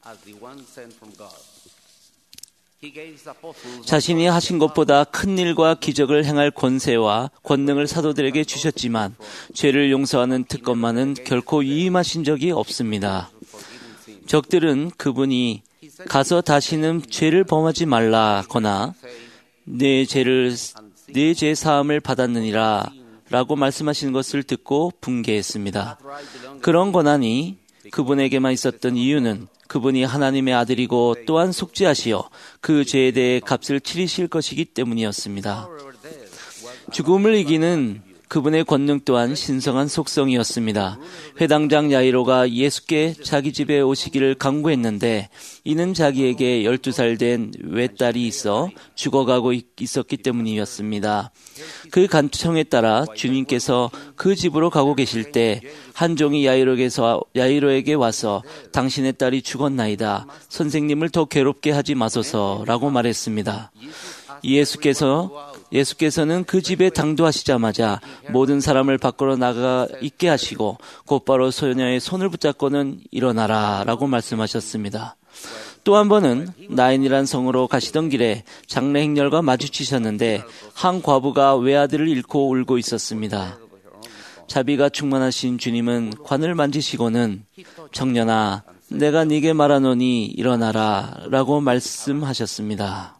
자신이 하신 것보다 큰 일과 기적을 행할 권세와 권능을 사도들에게 주셨지만 죄를 용서하는 특권만은 결코 위임하신 적이 없습니다. 적들은 그분이 가서 다시는 죄를 범하지 말라거나 내 죄를 내 죄 사함을 받았느니라 라고 말씀하시는 것을 듣고 붕괴했습니다. 그런 권한이 그분에게만 있었던 이유는 그분이 하나님의 아들이고 또한 속죄하시어 그 죄에 대해 값을 치르실 것이기 때문이었습니다. 죽음을 이기는 그분의 권능 또한 신성한 속성이었습니다. 회당장 야이로가 예수께 자기 집에 오시기를 강구했는데 이는 자기에게 열두 살 된 외딸이 있어 죽어가고 있었기 때문이었습니다. 그 간청에 따라 주님께서 그 집으로 가고 계실 때 한 종이 야이로에게서 야이로에게 와서 당신의 딸이 죽었나이다. 선생님을 더 괴롭게 하지 마소서라고 말했습니다. 예수께서 예수께서는 그 집에 당도하시자마자 모든 사람을 밖으로 나가 있게 하시고 곧바로 소녀의 손을 붙잡고는 일어나라 라고 말씀하셨습니다. 또 한 번은 나인이란 성으로 가시던 길에 장래 행렬과 마주치셨는데 한 과부가 외아들을 잃고 울고 있었습니다. 자비가 충만하신 주님은 관을 만지시고는 청년아 내가 네게 말하노니 일어나라 라고 말씀하셨습니다.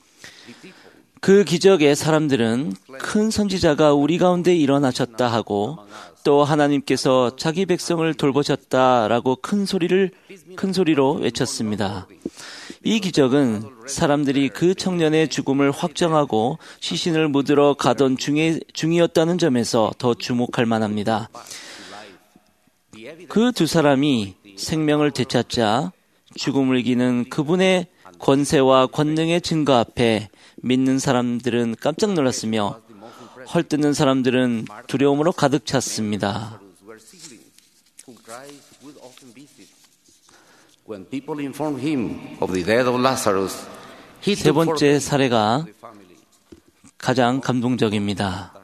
그 기적에 사람들은 큰 선지자가 우리 가운데 일어나셨다 하고 또 하나님께서 자기 백성을 돌보셨다라고 큰 소리를 큰 소리로 외쳤습니다. 이 기적은 사람들이 그 청년의 죽음을 확정하고 시신을 묻으러 가던 중에, 중이었다는 점에서 더 주목할 만합니다. 그 두 사람이 생명을 되찾자 죽음을 이기는 그분의 권세와 권능의 증거 앞에 믿는 사람들은 깜짝 놀랐으며 헐뜯는 사람들은 두려움으로 가득 찼습니다. 세 번째 사례가 가장 감동적입니다.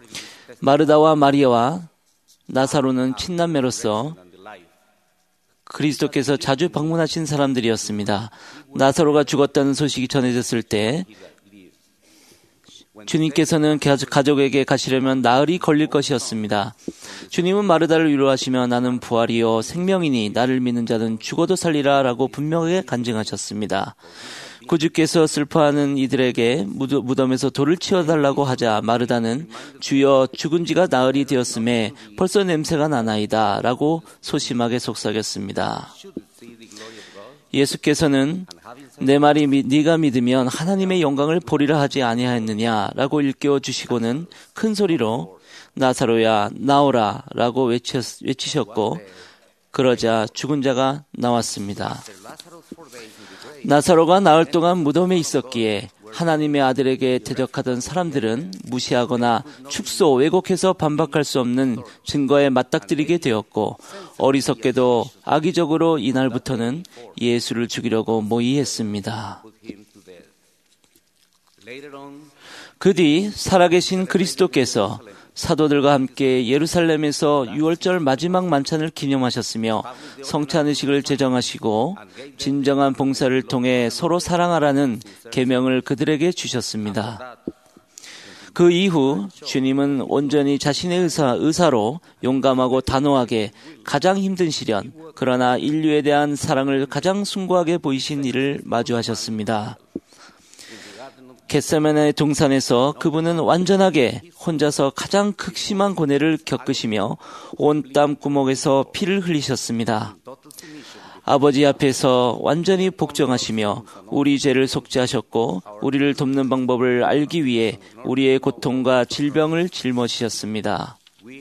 마르다와 마리아와 나사로는 친남매로서 그리스도께서 자주 방문하신 사람들이었습니다. 나사로가 죽었다는 소식이 전해졌을 때 주님께서는 가족에게 가시려면 나흘이 걸릴 것이었습니다. 주님은 마르다를 위로하시며 나는 부활이요 생명이니 나를 믿는 자는 죽어도 살리라 라고 분명하게 간증하셨습니다. 구주께서 슬퍼하는 이들에게 무덤에서 돌을 치워달라고 하자 마르다는 주여 죽은 지가 나흘이 되었음에 벌써 냄새가 나나이다 라고 소심하게 속삭였습니다. 예수께서는 내 말이 네가 믿으면 하나님의 영광을 보리라 하지 아니하였느냐라고 일깨워 주시고는 큰 소리로 나사로야 나오라 라고 외치셨고 그러자 죽은 자가 나왔습니다. 나사로가 나흘 동안 무덤에 있었기에 하나님의 아들에게 대적하던 사람들은 무시하거나 축소, 왜곡해서 반박할 수 없는 증거에 맞닥뜨리게 되었고 어리석게도 악의적으로 이날부터는 예수를 죽이려고 모의했습니다. 그 뒤 살아계신 그리스도께서 사도들과 함께 예루살렘에서 유월절 마지막 만찬을 기념하셨으며 성찬의식을 제정하시고 진정한 봉사를 통해 서로 사랑하라는 계명을 그들에게 주셨습니다. 그 이후 주님은 온전히 자신의 의사, 의사로 용감하고 단호하게 가장 힘든 시련, 그러나 인류에 대한 사랑을 가장 숭고하게 보이신 이를 마주하셨습니다. 겟세마네 동산에서 그분은 완전하게 혼자서 가장 극심한 고뇌를 겪으시며 온 땀 구멍에서 피를 흘리셨습니다. 아버지 앞에서 완전히 복종하시며 우리 죄를 속죄하셨고 우리를 돕는 방법을 알기 위해 우리의 고통과 질병을 짊어지셨습니다.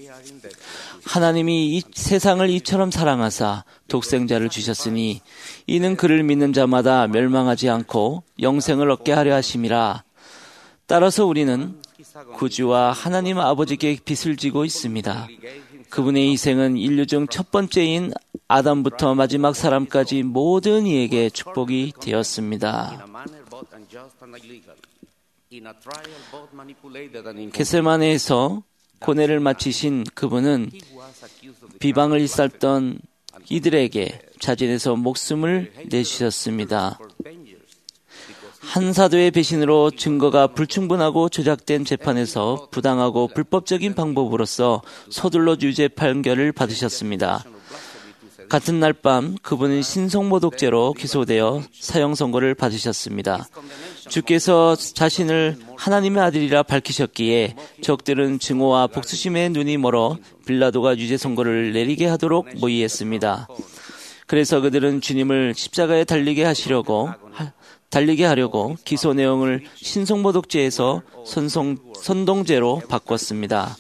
하나님이 이 세상을 이처럼 사랑하사 독생자를 주셨으니 이는 그를 믿는 자마다 멸망하지 않고 영생을 얻게 하려 하심이라. 따라서 우리는 구주와 하나님 아버지께 빚을 지고 있습니다. 그분의 희생은 인류 중 첫 번째인 아담부터 마지막 사람까지 모든 이에게 축복이 되었습니다. 겟세마네에서 고뇌를 마치신 그분은 비방을 일삼던 이들에게 자진해서 목숨을 내주셨습니다. 한 사도의 배신으로 증거가 불충분하고 조작된 재판에서 부당하고 불법적인 방법으로서 서둘러 유죄 판결을 받으셨습니다. 같은 날 밤 그분은 신성모독죄로 기소되어 사형 선고를 받으셨습니다. 주께서 자신을 하나님의 아들이라 밝히셨기에 적들은 증오와 복수심에 눈이 멀어 빌라도가 유죄 선고를 내리게 하도록 모의했습니다. 그래서 그들은 주님을 십자가에 달리게 하시려고 하, 달리게 하려고 기소 내용을 신성모독죄에서 선송, 선동죄로 바꿨습니다.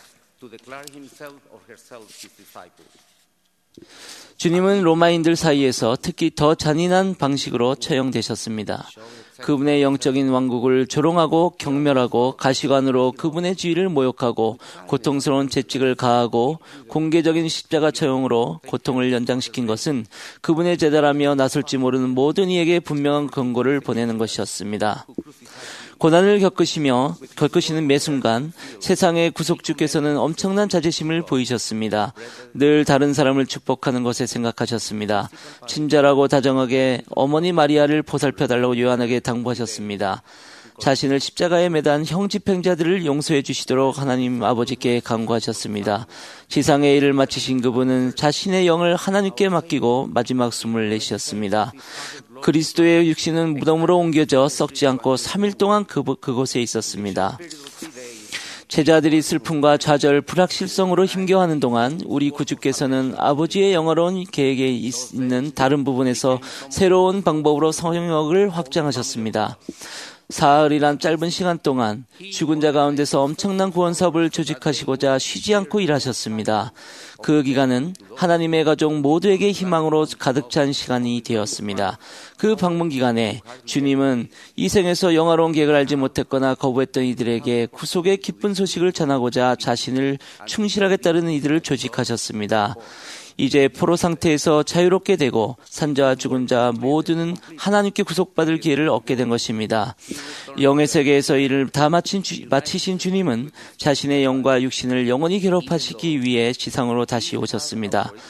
주님은 로마인들 사이에서 특히 더 잔인한 방식으로 처형되셨습니다. 그분의 영적인 왕국을 조롱하고 경멸하고 가시관으로 그분의 지위를 모욕하고 고통스러운 채찍을 가하고 공개적인 십자가 처형으로 고통을 연장시킨 것은 그분의 제자라며 나설지 모르는 모든 이에게 분명한 경고를 보내는 것이었습니다. 고난을 겪으시며 겪으시는 매 순간 세상의 구속주께서는 엄청난 자제심을 보이셨습니다. 늘 다른 사람을 축복하는 것에 생각하셨습니다. 친절하고 다정하게 어머니 마리아를 보살펴달라고 요한에게 당부하셨습니다. 자신을 십자가에 매단 형 집행자들을 용서해 주시도록 하나님 아버지께 간구하셨습니다. 지상의 일을 마치신 그분은 자신의 영을 하나님께 맡기고 마지막 숨을 내쉬었습니다. 그리스도의 육신은 무덤으로 옮겨져 썩지 않고 삼 일 동안 그, 그곳에 있었습니다. 제자들이 슬픔과 좌절, 불확실성으로 힘겨워하는 동안 우리 구주께서는 아버지의 영화로운 계획에 있는 다른 부분에서 새로운 방법으로 성역을 확장하셨습니다. 사흘이란 짧은 시간 동안 죽은 자 가운데서 엄청난 구원 사업을 조직하시고자 쉬지 않고 일하셨습니다. 그 기간은 하나님의 가족 모두에게 희망으로 가득 찬 시간이 되었습니다. 그 방문 기간에 주님은 이 생에서 영화로운 계획을 알지 못했거나 거부했던 이들에게 구속의 기쁜 소식을 전하고자 자신을 충실하게 따르는 이들을 조직하셨습니다. 이제 포로 상태에서 자유롭게 되고 산자와 죽은 자 모두는 하나님께 구속받을 기회를 얻게 된 것입니다. 영의 세계에서 일을 다 마친 주, 마치신 주님은 자신의 영과 육신을 영원히 결합하시기 위해 지상으로 다시 오셨습니다.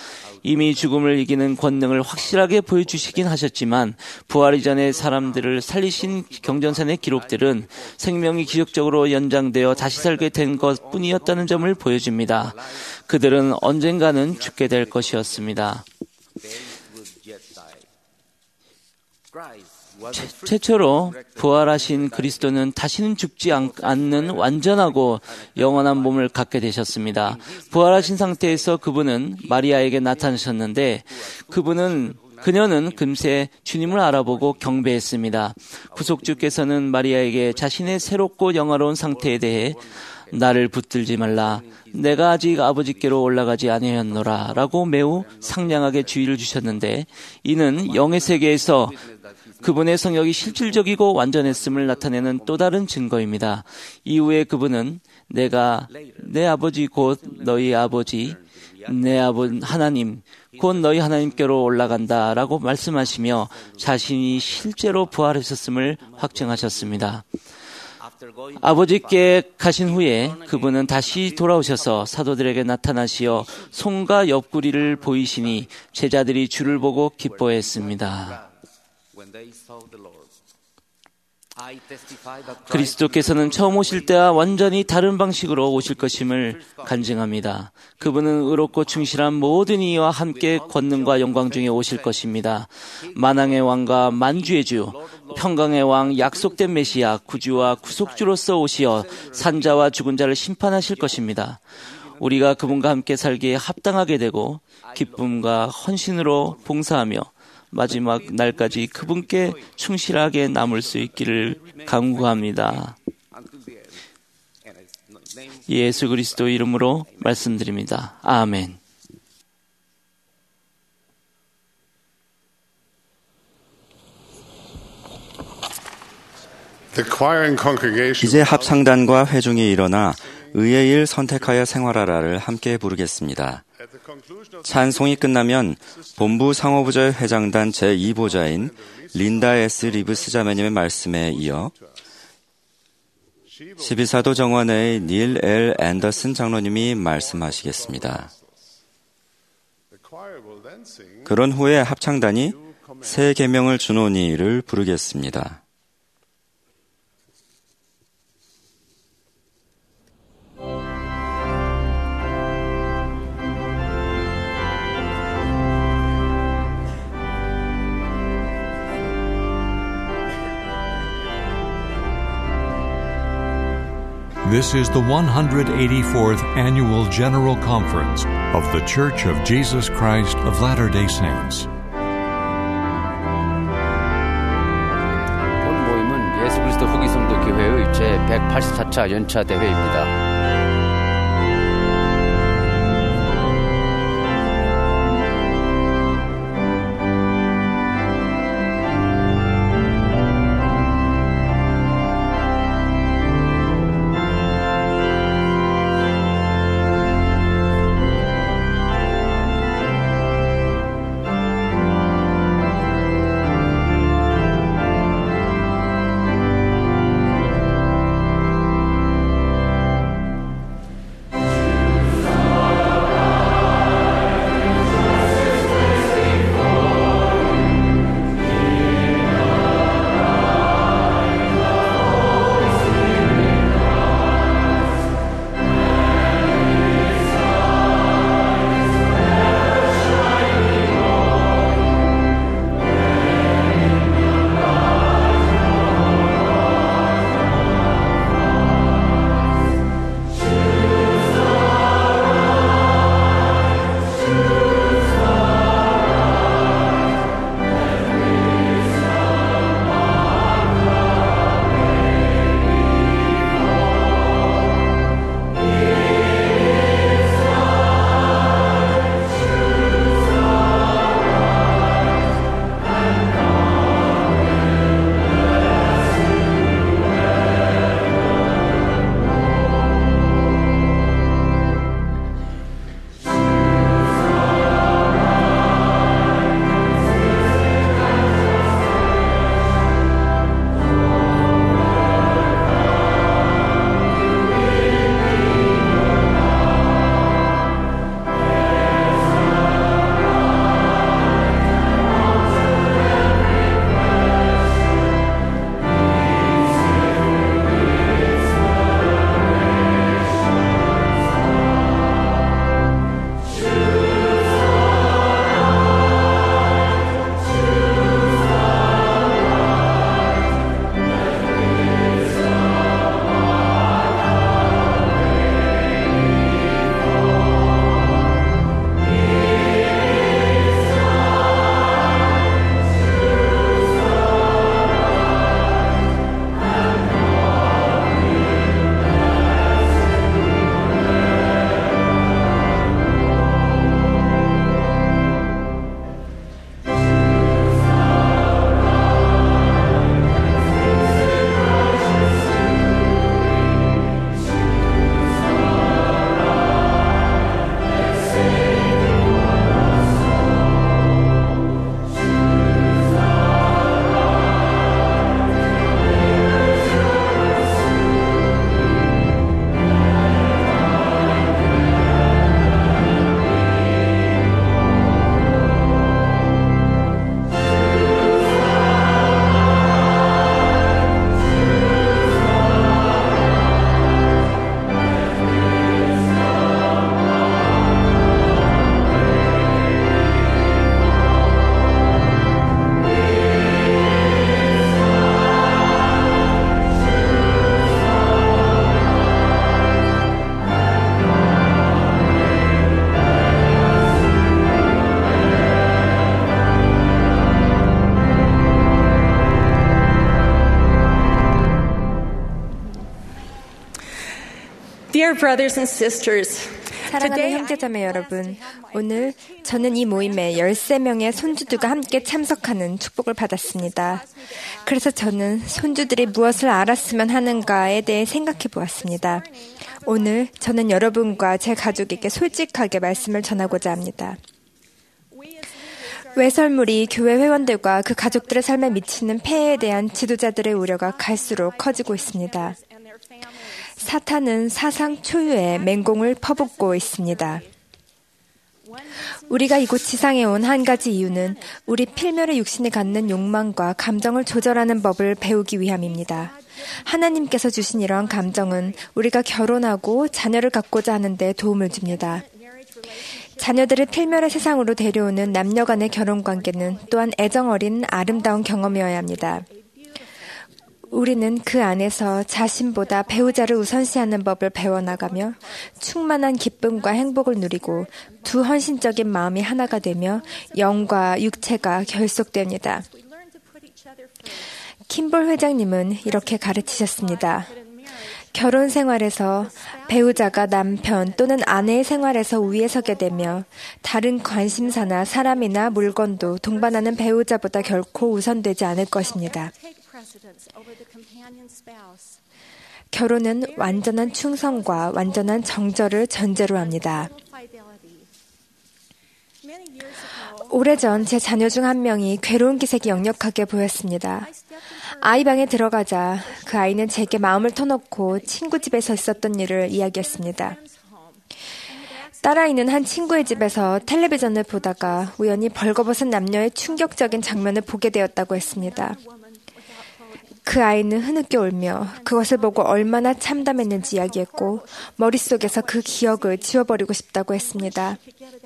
이미 죽음을 이기는 권능을 확실하게 보여주시긴 하셨지만 부활 이전의 사람들을 살리신 경전선의 기록들은 생명이 기적적으로 연장되어 다시 살게 된 것뿐이었다는 점을 보여줍니다. 그들은 언젠가는 죽게 될 것이었습니다. 최, 최초로 부활하신 그리스도는 다시는 죽지 않, 않는 완전하고 영원한 몸을 갖게 되셨습니다. 부활하신 상태에서 그분은 마리아에게 나타나셨는데 그분은 그녀는 금세 주님을 알아보고 경배했습니다. 구속주께서는 마리아에게 자신의 새롭고 영화로운 상태에 대해 나를 붙들지 말라. 내가 아직 아버지께로 올라가지 아니하였노라 라고 매우 상냥하게 주의를 주셨는데 이는 영의 세계에서 그분의 성역이 실질적이고 완전했음을 나타내는 또 다른 증거입니다. 이후에 그분은 내가 내 아버지 곧 너희 아버지 내 아버 하나님 곧 너희 하나님께로 올라간다 라고 말씀하시며 자신이 실제로 부활하셨음을 확증하셨습니다. 아버지께 가신 후에 그분은 다시 돌아오셔서 사도들에게 나타나시어 손과 옆구리를 보이시니 제자들이 주를 보고 기뻐했습니다. 그리스도께서는 처음 오실 때와 완전히 다른 방식으로 오실 것임을 간증합니다. 그분은 의롭고 충실한 모든 이와 함께 권능과 영광 중에 오실 것입니다. 만왕의 왕과 만주의 주, 평강의 왕, 약속된 메시아, 구주와 구속주로서 오시어 산자와 죽은 자를 심판하실 것입니다. 우리가 그분과 함께 살기에 합당하게 되고 기쁨과 헌신으로 봉사하며 마지막 날까지 그분께 충실하게 남을 수 있기를 간구합니다. 예수 그리스도 이름으로 말씀드립니다. 아멘. 이제 합창단과 회중이 일어나 의의 일 선택하여 생활하라를 함께 부르겠습니다. 찬송이 끝나면 본부 상호부절 회장단 제이 보자인 린다 에스 리브스 자매님의 말씀에 이어 십이사도 정원회의 닐 엘 앤더슨 장로님이 말씀하시겠습니다. 그런 후에 합창단이 새 계명을 주노니를 부르겠습니다. This is the one hundred eighty-fourth Annual General Conference of the Church of Jesus Christ of Latter-day Saints. 본 모임은 예수 그리스도 후기 성도 교회의 제백팔십사 차 연차 대회입니다. Dear brothers and sisters, 사랑하는 형제자매 여러분, 오늘 저는 이 모임에 열세 명의 손주들과 함께 참석하는 축복을 받았습니다. 그래서 저는 손주들이 무엇을 알았으면 하는가에 대해 생각해 보았습니다. 오늘 저는 여러분과 제 가족에게 솔직하게 말씀을 전하고자 합니다. 외설물이 교회 회원들과 그 가족들의 삶에 미치는 폐해에 대한 지도자들의 우려가 갈수록 커지고 있습니다. 사탄은 사상 초유의 맹공을 퍼붓고 있습니다. 우리가 이곳 지상에 온 한 가지 이유는 우리 필멸의 육신이 갖는 욕망과 감정을 조절하는 법을 배우기 위함입니다. 하나님께서 주신 이러한 감정은 우리가 결혼하고 자녀를 갖고자 하는 데 도움을 줍니다. 자녀들을 필멸의 세상으로 데려오는 남녀 간의 결혼관계는 또한 애정어린 아름다운 경험이어야 합니다. 우리는 그 안에서 자신보다 배우자를 우선시하는 법을 배워나가며 충만한 기쁨과 행복을 누리고 두 헌신적인 마음이 하나가 되며 영과 육체가 결속됩니다. 킴볼 회장님은 이렇게 가르치셨습니다. 결혼 생활에서 배우자가 남편 또는 아내의 생활에서 우위에 서게 되며 다른 관심사나 사람이나 물건도 동반하는 배우자보다 결코 우선되지 않을 것입니다. 결혼은 완전한 충성과 완전한 정절을 전제로 합니다. 오래전 제 자녀 중 한 명이 괴로운 기색이 역력하게 보였습니다. 아이 방에 들어가자 그 아이는 제게 마음을 터놓고 친구 집에서 있었던 일을 이야기했습니다. 딸아이는 한 친구의 집에서 텔레비전을 보다가 우연히 벌거벗은 남녀의 충격적인 장면을 보게 되었다고 했습니다. 그 아이는 흐느껴 울며 그것을 보고 얼마나 참담했는지 이야기했고 머릿속에서 그 기억을 지워버리고 싶다고 했습니다.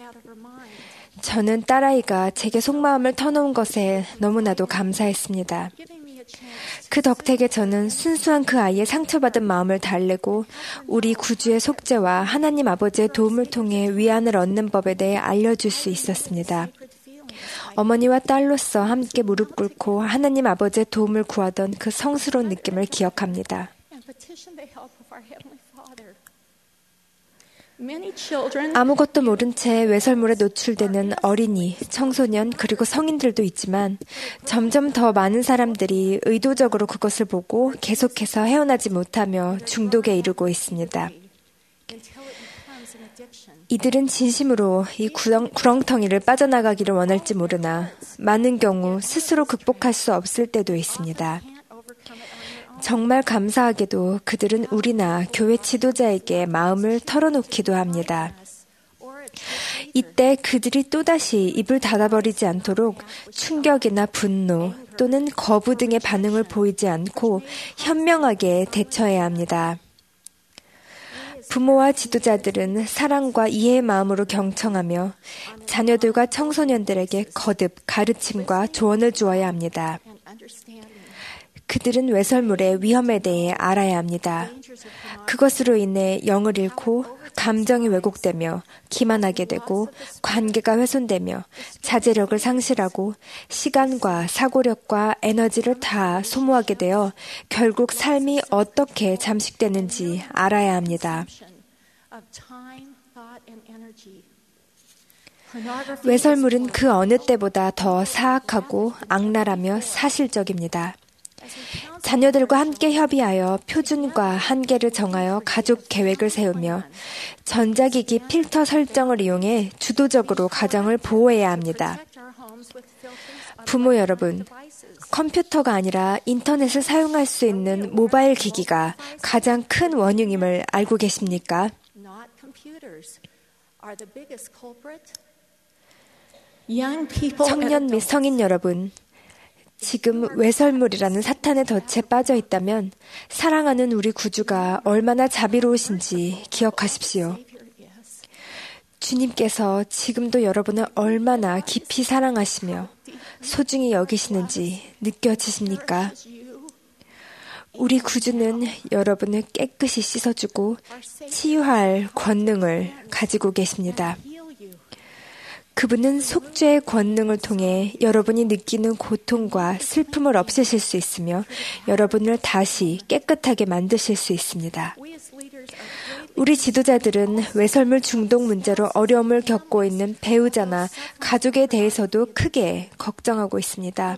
저는 딸아이가 제게 속마음을 터놓은 것에 너무나도 감사했습니다. 그 덕택에 저는 순수한 그 아이의 상처받은 마음을 달래고 우리 구주의 속죄와 하나님 아버지의 도움을 통해 위안을 얻는 법에 대해 알려줄 수 있었습니다. 어머니와 딸로서 함께 무릎 꿇고 하나님 아버지의 도움을 구하던 그 성스러운 느낌을 기억합니다. 아무것도 모른 채 외설물에 노출되는 어린이, 청소년, 그리고 성인들도 있지만 점점 더 많은 사람들이 의도적으로 그것을 보고 계속해서 헤어나지 못하며 중독에 이르고 있습니다. 이들은 진심으로 이 구렁, 구렁텅이를 빠져나가기를 원할지 모르나 많은 경우 스스로 극복할 수 없을 때도 있습니다. 정말 감사하게도 그들은 우리나 교회 지도자에게 마음을 털어놓기도 합니다. 이때 그들이 또다시 입을 닫아버리지 않도록 충격이나 분노 또는 거부 등의 반응을 보이지 않고 현명하게 대처해야 합니다. 부모와 지도자들은 사랑과 이해의 마음으로 경청하며 자녀들과 청소년들에게 거듭 가르침과 조언을 주어야 합니다. 그들은 외설물의 위험에 대해 알아야 합니다. 그것으로 인해 영을 잃고 감정이 왜곡되며 기만하게 되고 관계가 훼손되며 자제력을 상실하고 시간과 사고력과 에너지를 다 소모하게 되어 결국 삶이 어떻게 잠식되는지 알아야 합니다. 외설물은 그 어느 때보다 더 사악하고 악랄하며 사실적입니다. 자녀들과 함께 협의하여 표준과 한계를 정하여 가족 계획을 세우며 전자기기 필터 설정을 이용해 주도적으로 가정을 보호해야 합니다. 부모 여러분, 컴퓨터가 아니라 인터넷을 사용할 수 있는 모바일 기기가 가장 큰 원흉임을 알고 계십니까? 청년 및 성인 여러분, 지금 외설물이라는 사탄의 덫에 빠져 있다면 사랑하는 우리 구주가 얼마나 자비로우신지 기억하십시오. 주님께서 지금도 여러분을 얼마나 깊이 사랑하시며 소중히 여기시는지 느껴지십니까? 우리 구주는 여러분을 깨끗이 씻어주고 치유할 권능을 가지고 계십니다. 그분은 속죄의 권능을 통해 여러분이 느끼는 고통과 슬픔을 없애실 수 있으며 여러분을 다시 깨끗하게 만드실 수 있습니다. 우리 지도자들은 외설물 중독 문제로 어려움을 겪고 있는 배우자나 가족에 대해서도 크게 걱정하고 있습니다.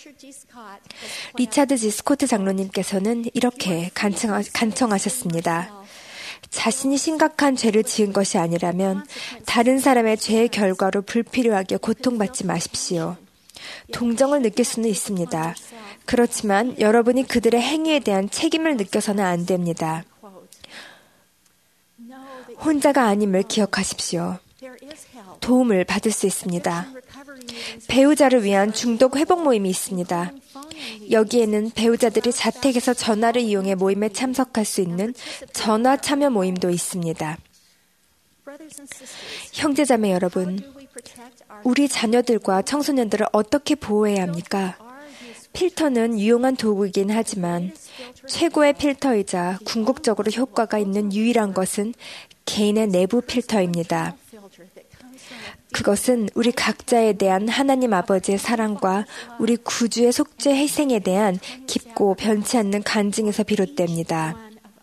리차드 지 스코트 장로님께서는 이렇게 간청하, 간청하셨습니다. 자신이 심각한 죄를 지은 것이 아니라면 다른 사람의 죄의 결과로 불필요하게 고통받지 마십시오. 동정을 느낄 수는 있습니다. 그렇지만 여러분이 그들의 행위에 대한 책임을 느껴서는 안 됩니다. 혼자가 아님을 기억하십시오. 도움을 받을 수 있습니다. 배우자를 위한 중독 회복 모임이 있습니다. 여기에는 배우자들이 자택에서 전화를 이용해 모임에 참석할 수 있는 전화 참여 모임도 있습니다. 형제자매 여러분, 우리 자녀들과 청소년들을 어떻게 보호해야 합니까? 필터는 유용한 도구이긴 하지만 최고의 필터이자 궁극적으로 효과가 있는 유일한 것은 개인의 내부 필터입니다. 그것은 우리 각자에 대한 하나님 아버지의 사랑과 우리 구주의 속죄 희생에 대한 깊고 변치 않는 간증에서 비롯됩니다.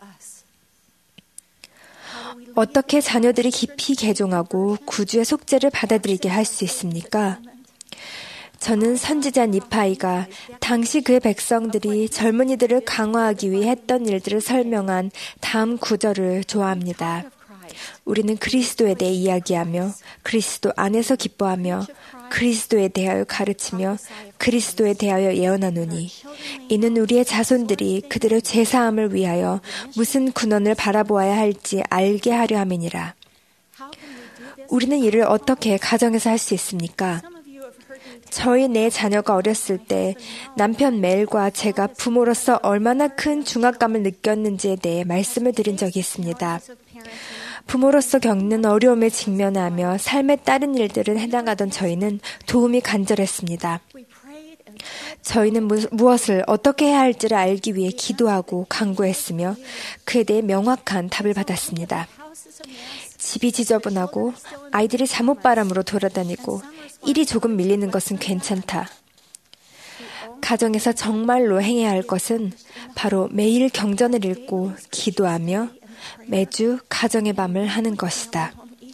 어떻게 자녀들이 깊이 개종하고 구주의 속죄를 받아들이게 할 수 있습니까? 저는 선지자 니파이가 당시 그의 백성들이 젊은이들을 강화하기 위해 했던 일들을 설명한 다음 구절을 좋아합니다. 우리는 그리스도에 대해 이야기하며 그리스도 안에서 기뻐하며 그리스도에 대하여 가르치며 그리스도에 대하여 예언하노니 이는 우리의 자손들이 그들의 죄사함을 위하여 무슨 군원을 바라보아야 할지 알게 하려 함이니라. 우리는 이를 어떻게 가정에서 할 수 있습니까? 저희 네 자녀가 어렸을 때 남편 멜과 제가 부모로서 얼마나 큰 중압감을 느꼈는지에 대해 말씀을 드린 적이 있습니다. 부모로서 겪는 어려움에 직면하며 삶에 따른 일들을 해나가던 저희는 도움이 간절했습니다. 저희는 무엇을 어떻게 해야 할지를 알기 위해 기도하고 간구했으며 그에 대해 명확한 답을 받았습니다. 집이 지저분하고 아이들이 잠옷바람으로 돌아다니고 일이 조금 밀리는 것은 괜찮다. 가정에서 정말로 행해야 할 것은 바로 매일 경전을 읽고 기도하며 매주 가정의 밤을 하는 것이다.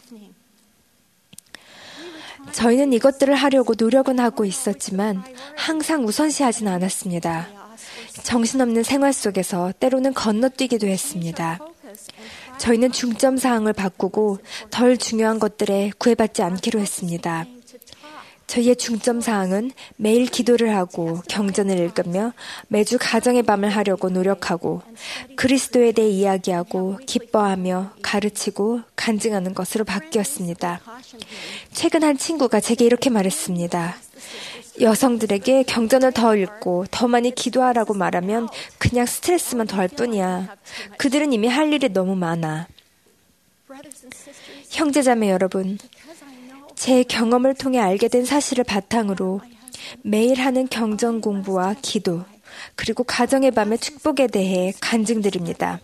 저희는 이것들을 하려고 노력은 하고 있었지만 항상 우선시하진 않았습니다. 정신없는 생활 속에서 때로는 건너뛰기도 했습니다. 저희는 중점 사항을 바꾸고 덜 중요한 것들에 구애받지 않기로 했습니다. 저희의 중점 사항은 매일 기도를 하고 경전을 읽으며 매주 가정의 밤을 하려고 노력하고 그리스도에 대해 이야기하고 기뻐하며 가르치고 간증하는 것으로 바뀌었습니다. 최근 한 친구가 제게 이렇게 말했습니다. 여성들에게 경전을 더 읽고 더 많이 기도하라고 말하면 그냥 스트레스만 더할 뿐이야. 그들은 이미 할 일이 너무 많아. 형제자매 여러분, 제 경험을 통해 알게 된 사실을 바탕으로 매일 하는 경전 공부와 기도, 그리고 가정의 밤의 축복에 대해 간증드립니다.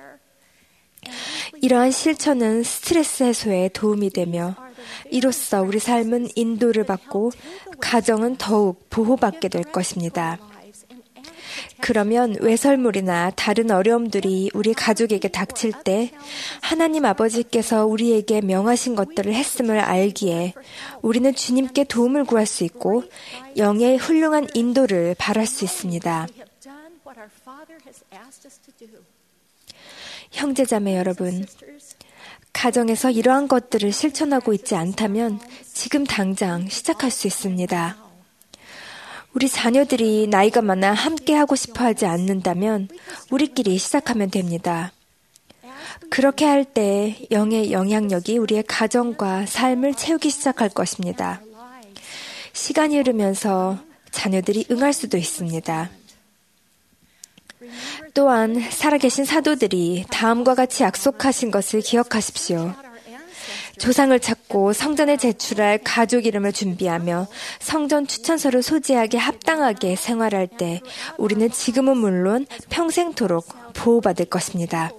이러한 실천은 스트레스 해소에 도움이 되며 이로써 우리 삶은 인도를 받고 가정은 더욱 보호받게 될 것입니다. 그러면 외설물이나 다른 어려움들이 우리 가족에게 닥칠 때 하나님 아버지께서 우리에게 명하신 것들을 했음을 알기에 우리는 주님께 도움을 구할 수 있고 영의 훌륭한 인도를 바랄 수 있습니다. 형제자매 여러분, 가정에서 이러한 것들을 실천하고 있지 않다면 지금 당장 시작할 수 있습니다. 우리 자녀들이 나이가 많아 함께 하고 싶어 하지 않는다면 우리끼리 시작하면 됩니다. 그렇게 할 때 영의 영향력이 우리의 가정과 삶을 채우기 시작할 것입니다. 시간이 흐르면서 자녀들이 응할 수도 있습니다. 또한 살아계신 사도들이 다음과 같이 약속하신 것을 기억하십시오. 조상을 찾고 성전에 제출할 가족 이름을 준비하며 성전 추천서를 소지하게 합당하게 생활할 때 우리는 지금은 물론 평생토록 보호받을 것입니다.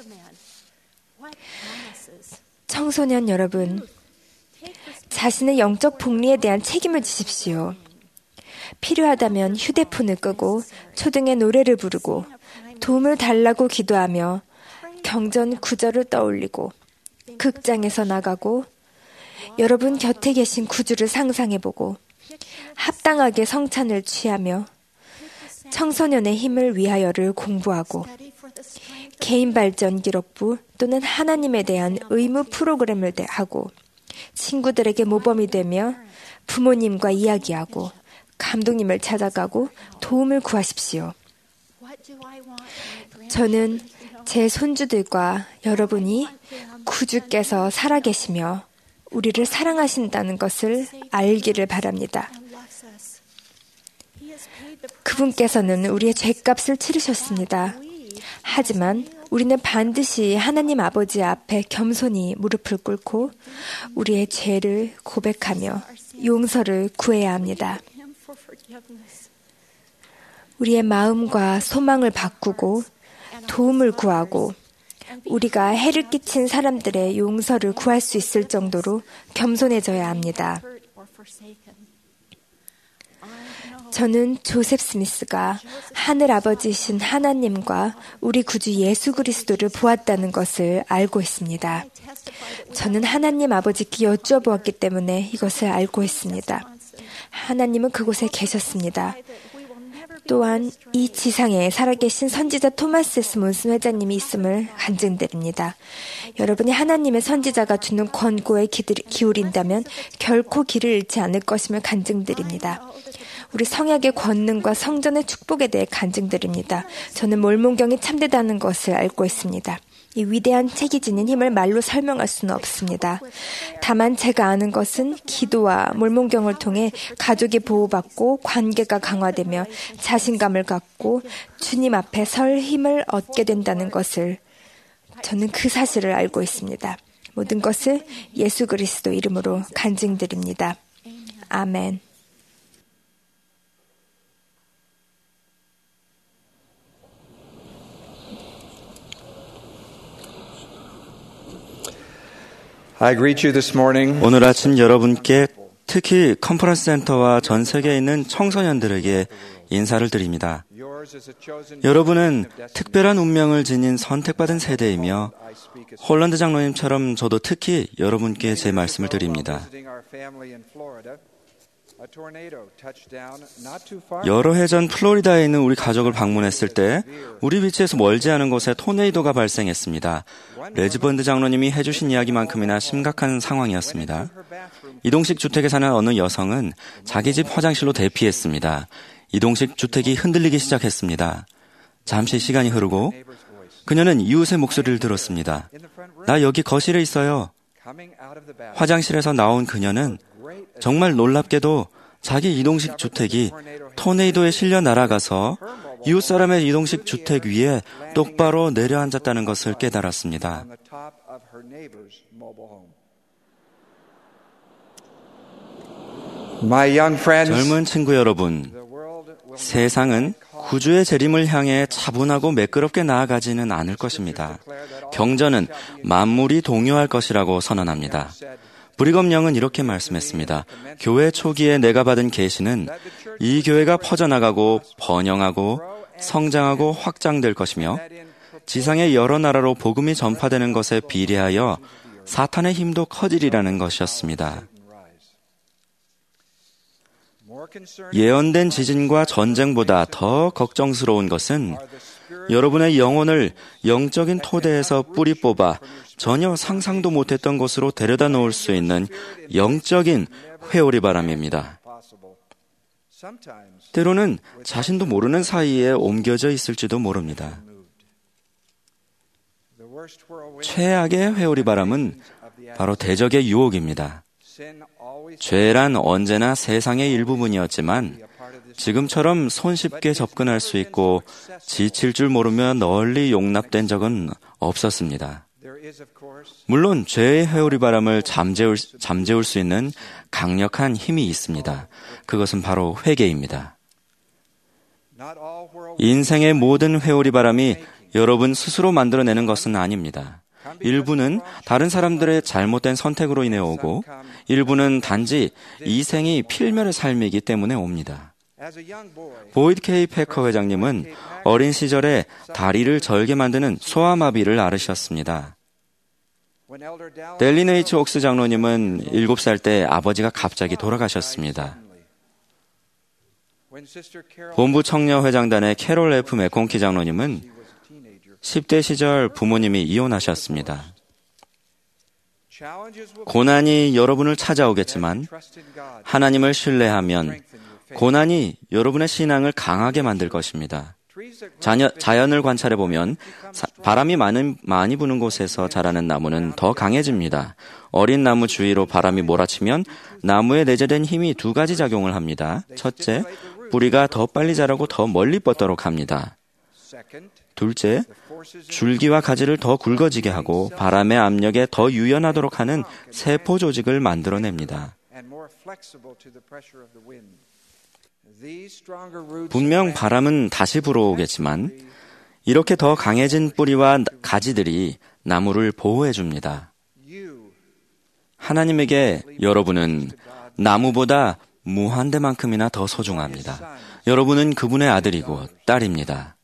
청소년 여러분, 자신의 영적 복리에 대한 책임을 지십시오. 필요하다면 휴대폰을 끄고 초등의 노래를 부르고 도움을 달라고 기도하며 경전 구절을 떠올리고 극장에서 나가고 여러분 곁에 계신 구주를 상상해보고 합당하게 성찬을 취하며 청소년의 힘을 위하여를 공부하고 개인 발전 기록부 또는 하나님에 대한 의무 프로그램을 하고 친구들에게 모범이 되며 부모님과 이야기하고 감독님을 찾아가고 도움을 구하십시오. 저는 제 손주들과 여러분이 구주께서 살아계시며 우리를 사랑하신다는 것을 알기를 바랍니다. 그분께서는 우리의 죄값을 치르셨습니다. 하지만 우리는 반드시 하나님 아버지 앞에 겸손히 무릎을 꿇고 우리의 죄를 고백하며 용서를 구해야 합니다. 우리의 마음과 소망을 바꾸고 도움을 구하고 우리가 해를 끼친 사람들의 용서를 구할 수 있을 정도로 겸손해져야 합니다. 저는 조셉 스미스가 하늘아버지이신 하나님과 우리 구주 예수 그리스도를 보았다는 것을 알고 있습니다. 저는 하나님 아버지께 여쭤보았기 때문에 이것을 알고 있습니다. 하나님은 그곳에 계셨습니다. 또한 이 지상에 살아계신 선지자 토마스 에스 몬슨 회장님이 있음을 간증드립니다. 여러분이 하나님의 선지자가 주는 권고에 기울인다면 결코 길을 잃지 않을 것임을 간증드립니다. 우리 성약의 권능과 성전의 축복에 대해 간증드립니다. 저는 몰몬경이 참되다는 것을 알고 있습니다. 이 위대한 책이 지닌 힘을 말로 설명할 수는 없습니다. 다만 제가 아는 것은 기도와 몰몬경을 통해 가족이 보호받고 관계가 강화되며 자신감을 갖고 주님 앞에 설 힘을 얻게 된다는 것을 저는 그 사실을 알고 있습니다. 모든 것을 예수 그리스도 이름으로 간증드립니다. 아멘. I greet you this morning. 오늘 아침 여러분께 특히 컨퍼런스 센터와 전 세계에 있는 청소년들에게 인사를 드립니다. 여러분은 특별한 운명을 지닌 선택받은 세대이며 홀란드 장로님처럼 저도 특히 여러분께 제 말씀을 드립니다. 여러 해 전 플로리다에 있는 우리 가족을 방문했을 때 우리 위치에서 멀지 않은 곳에 토네이도가 발생했습니다. 레즈번드 장로님이 해주신 이야기만큼이나 심각한 상황이었습니다. 이동식 주택에 사는 어느 여성은 자기 집 화장실로 대피했습니다. 이동식 주택이 흔들리기 시작했습니다. 잠시 시간이 흐르고 그녀는 이웃의 목소리를 들었습니다. 나 여기 거실에 있어요. 화장실에서 나온 그녀는 정말 놀랍게도 자기 이동식 주택이 토네이도에 실려 날아가서 이웃 사람의 이동식 주택 위에 똑바로 내려앉았다는 것을 깨달았습니다. 젊은 친구 여러분, 세상은 구주의 재림을 향해 차분하고 매끄럽게 나아가지는 않을 것입니다. 경전은 만물이 동요할 것이라고 선언합니다. 브리검 영은 이렇게 말씀했습니다. 교회 초기에 내가 받은 계시는 이 교회가 퍼져나가고 번영하고 성장하고 확장될 것이며 지상의 여러 나라로 복음이 전파되는 것에 비례하여 사탄의 힘도 커지리라는 것이었습니다. 예언된 지진과 전쟁보다 더 걱정스러운 것은 여러분의 영혼을 영적인 토대에서 뿌리 뽑아 전혀 상상도 못했던 곳으로 데려다 놓을 수 있는 영적인 회오리 바람입니다. 때로는 자신도 모르는 사이에 옮겨져 있을지도 모릅니다. 최악의 회오리 바람은 바로 대적의 유혹입니다. 죄란 언제나 세상의 일부분이었지만 지금처럼 손쉽게 접근할 수 있고 지칠 줄 모르며 널리 용납된 적은 없었습니다. 물론 죄의 회오리 바람을 잠재울, 잠재울 수 있는 강력한 힘이 있습니다. 그것은 바로 회개입니다. 인생의 모든 회오리 바람이 여러분 스스로 만들어내는 것은 아닙니다. 일부는 다른 사람들의 잘못된 선택으로 인해 오고 일부는 단지 이 생이 필멸의 삶이기 때문에 옵니다. 보이드 케이 패커 회장님은 어린 시절에 다리를 절개 만드는 소아마비를 앓으셨습니다. 델린 H. 옥스 장로님은 일곱 살 때 아버지가 갑자기 돌아가셨습니다. 본부 청년회장단의 캐롤 F. 맥콘키 장로님은 십 대 시절 부모님이 이혼하셨습니다. 고난이 여러분을 찾아오겠지만 하나님을 신뢰하면 고난이 여러분의 신앙을 강하게 만들 것입니다. 자녀, 자연을 관찰해보면 사, 바람이 많은, 많이 부는 곳에서 자라는 나무는 더 강해집니다. 어린 나무 주위로 바람이 몰아치면 나무에 내재된 힘이 두 가지 작용을 합니다. 첫째, 뿌리가 더 빨리 자라고 더 멀리 뻗도록 합니다. 둘째, 줄기와 가지를 더 굵어지게 하고 바람의 압력에 더 유연하도록 하는 세포 조직을 만들어냅니다. 분명 바람은 다시 불어오겠지만 이렇게 더 강해진 뿌리와 가지들이 나무를 보호해줍니다. 하나님에게 여러분은 나무보다 무한대만큼이나 더 소중합니다. 여러분은 그분의 아들이고 딸입니다.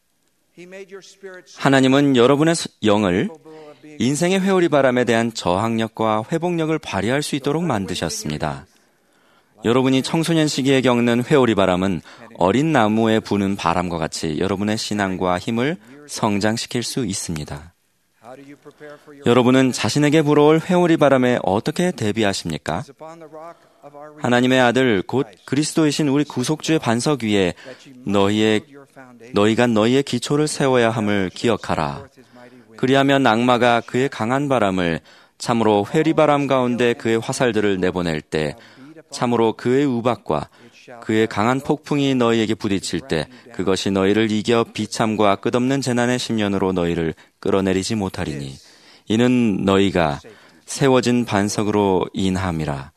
하나님은 여러분의 영을 인생의 회오리 바람에 대한 저항력과 회복력을 발휘할 수 있도록 만드셨습니다. 여러분이 청소년 시기에 겪는 회오리 바람은 어린 나무에 부는 바람과 같이 여러분의 신앙과 힘을 성장시킬 수 있습니다. 여러분은 자신에게 불어올 회오리 바람에 어떻게 대비하십니까? 하나님의 아들 곧 그리스도이신 우리 구속주의 반석 위에 너희의 너희가 너희의 기초를 세워야 함을 기억하라. 그리하면 악마가 그의 강한 바람을 참으로 회리바람 가운데 그의 화살들을 내보낼 때 참으로 그의 우박과 그의 강한 폭풍이 너희에게 부딪힐 때 그것이 너희를 이겨 비참과 끝없는 재난의 심년으로 너희를 끌어내리지 못하리니 이는 너희가 세워진 반석으로 인함이라.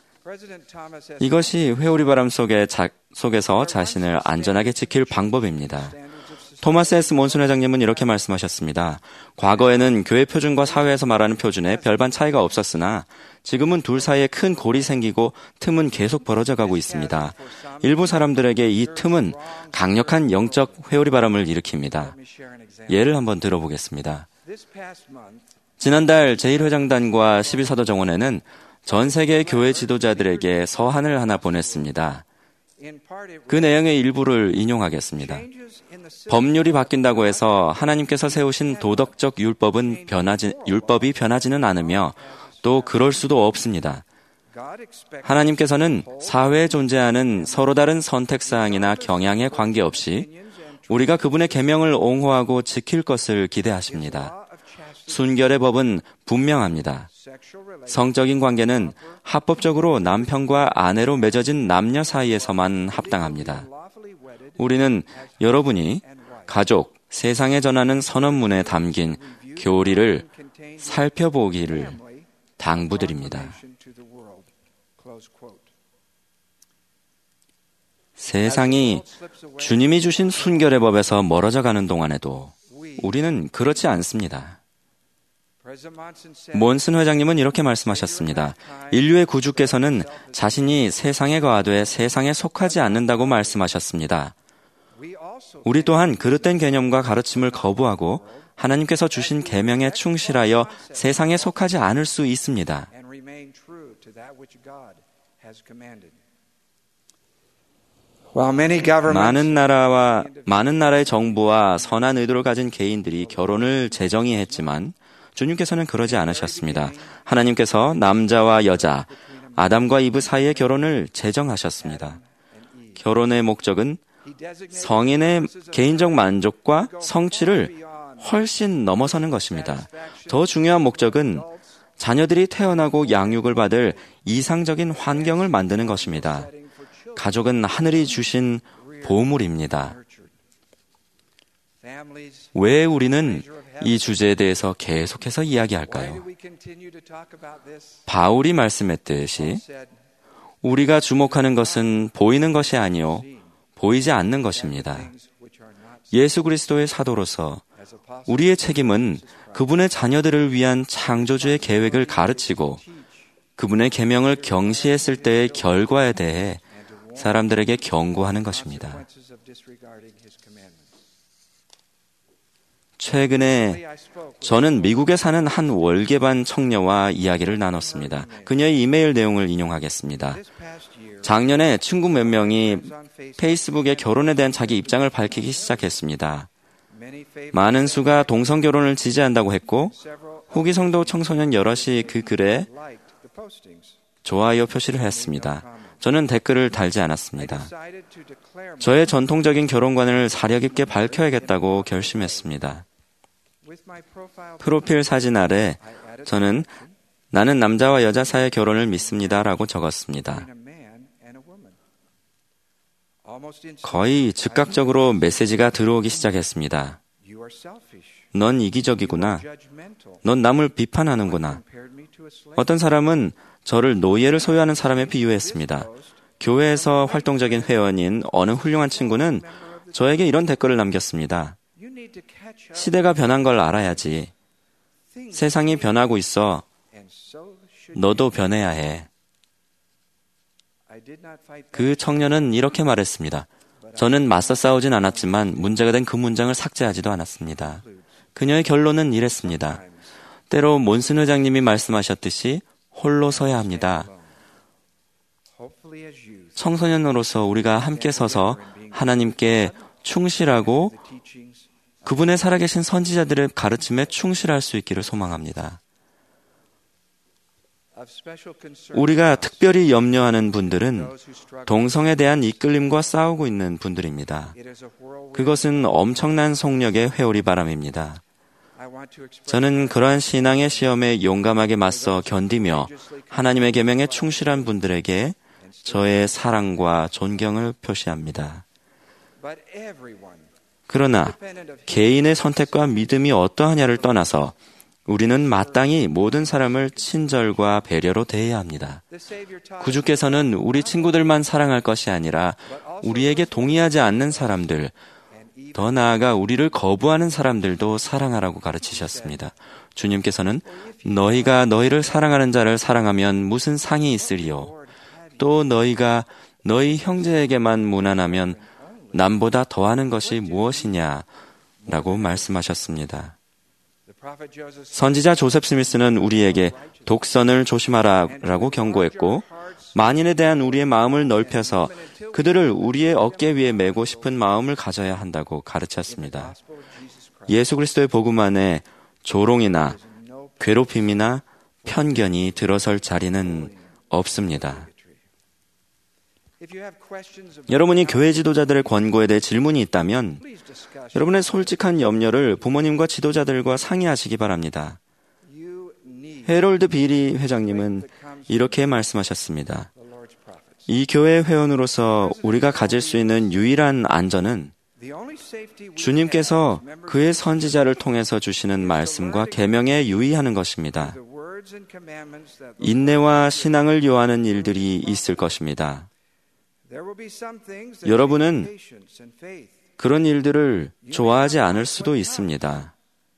이것이 회오리 바람 속에 자, 속에서 자신을 안전하게 지킬 방법입니다. 토마스 에스 몬슨 회장님은 이렇게 말씀하셨습니다. 과거에는 교회 표준과 사회에서 말하는 표준에 별반 차이가 없었으나 지금은 둘 사이에 큰 골이 생기고 틈은 계속 벌어져 가고 있습니다. 일부 사람들에게 이 틈은 강력한 영적 회오리 바람을 일으킵니다. 예를 한번 들어보겠습니다. 지난달 제일 회장단과 십이 사도 정원회는 전 세계 교회 지도자들에게 서한을 하나 보냈습니다. 그 내용의 일부를 인용하겠습니다. 법률이 바뀐다고 해서 하나님께서 세우신 도덕적 율법은 변하지, 율법이 변하지는 않으며 또 그럴 수도 없습니다. 하나님께서는 사회에 존재하는 서로 다른 선택사항이나 경향에 관계없이 우리가 그분의 계명을 옹호하고 지킬 것을 기대하십니다. 순결의 법은 분명합니다. 성적인 관계는 합법적으로 남편과 아내로 맺어진 남녀 사이에서만 합당합니다. 우리는 여러분이 가족, 세상에 전하는 선언문에 담긴 교리를 살펴보기를 당부드립니다. 세상이 주님이 주신 순결의 법에서 멀어져 가는 동안에도 우리는 그렇지 않습니다. 몬슨 회장님은 이렇게 말씀하셨습니다. 인류의 구주께서는 자신이 세상에 거하되 세상에 속하지 않는다고 말씀하셨습니다. 우리 또한 그릇된 개념과 가르침을 거부하고 하나님께서 주신 계명에 충실하여 세상에 속하지 않을 수 있습니다. 많은 나라와 많은 나라의 정부와 선한 의도를 가진 개인들이 결혼을 재정의했지만 주님께서는 그러지 않으셨습니다. 하나님께서 남자와 여자, 아담과 이브 사이의 결혼을 제정하셨습니다. 결혼의 목적은 성인의 개인적 만족과 성취를 훨씬 넘어서는 것입니다. 더 중요한 목적은 자녀들이 태어나고 양육을 받을 이상적인 환경을 만드는 것입니다. 가족은 하늘이 주신 보물입니다. 왜 우리는 이 주제에 대해서 계속해서 이야기할까요? 바울이 말씀했듯이 우리가 주목하는 것은 보이는 것이 아니요 보이지 않는 것입니다. 예수 그리스도의 사도로서 우리의 책임은 그분의 자녀들을 위한 창조주의 계획을 가르치고 그분의 계명을 경시했을 때의 결과에 대해 사람들에게 경고하는 것입니다. 최근에 저는 미국에 사는 한 월계반 청녀와 이야기를 나눴습니다. 그녀의 이메일 내용을 인용하겠습니다. 작년에 친구 몇 명이 페이스북에 결혼에 대한 자기 입장을 밝히기 시작했습니다. 많은 수가 동성 결혼을 지지한다고 했고 후기 성도 청소년 여럿이 그 글에 좋아요 표시를 했습니다. 저는 댓글을 달지 않았습니다. 저의 전통적인 결혼관을 사려 깊게 밝혀야겠다고 결심했습니다. 프로필 사진 아래 저는 나는 남자와 여자 사이의 결혼을 믿습니다 라고 적었습니다. 거의 즉각적으로 메시지가 들어오기 시작했습니다. 넌 이기적이구나. 넌 남을 비판하는구나. 어떤 사람은 저를 노예를 소유하는 사람에 비유했습니다. 교회에서 활동적인 회원인 어느 훌륭한 친구는 저에게 이런 댓글을 남겼습니다. 시대가 변한 걸 알아야지. 세상이 변하고 있어. 너도 변해야 해. 그 청년은 이렇게 말했습니다. 저는 맞서 싸우진 않았지만 문제가 된 그 문장을 삭제하지도 않았습니다. 그녀의 결론은 이랬습니다. 때로 몬슨 회장님이 말씀하셨듯이 홀로 서야 합니다. 청소년으로서 우리가 함께 서서 하나님께 충실하고 그분의 살아계신 선지자들의 가르침에 충실할 수 있기를 소망합니다. 우리가 특별히 염려하는 분들은 동성에 대한 이끌림과 싸우고 있는 분들입니다. 그것은 엄청난 속력의 회오리 바람입니다. 저는 그러한 신앙의 시험에 용감하게 맞서 견디며 하나님의 계명에 충실한 분들에게 저의 사랑과 존경을 표시합니다. 그러나 개인의 선택과 믿음이 어떠하냐를 떠나서 우리는 마땅히 모든 사람을 친절과 배려로 대해야 합니다. 구주께서는 우리 친구들만 사랑할 것이 아니라 우리에게 동의하지 않는 사람들, 더 나아가 우리를 거부하는 사람들도 사랑하라고 가르치셨습니다. 주님께서는 너희가 너희를 사랑하는 자를 사랑하면 무슨 상이 있으리요. 또 너희가 너희 형제에게만 무난하면 남보다 더하는 것이 무엇이냐 라고 말씀하셨습니다. 선지자 조셉 스미스는 우리에게 독선을 조심하라라고 경고했고 만인에 대한 우리의 마음을 넓혀서 그들을 우리의 어깨 위에 메고 싶은 마음을 가져야 한다고 가르쳤습니다. 예수 그리스도의 복음 안에 조롱이나 괴롭힘이나 편견이 들어설 자리는 없습니다. 여러분이 교회 지도자들의 권고에 대해 질문이 있다면 여러분의 솔직한 염려를 부모님과 지도자들과 상의하시기 바랍니다. 해롤드 비리 회장님은 이렇게 말씀하셨습니다. 이 교회 회원으로서 우리가 가질 수 있는 유일한 안전은 주님께서 그의 선지자를 통해서 주시는 말씀과 계명에 유의하는 것입니다. 인내와 신앙을 요하는 일들이 있을 것입니다. 여러분은 그런 일들을 좋아하지 않을 수도 있습니다.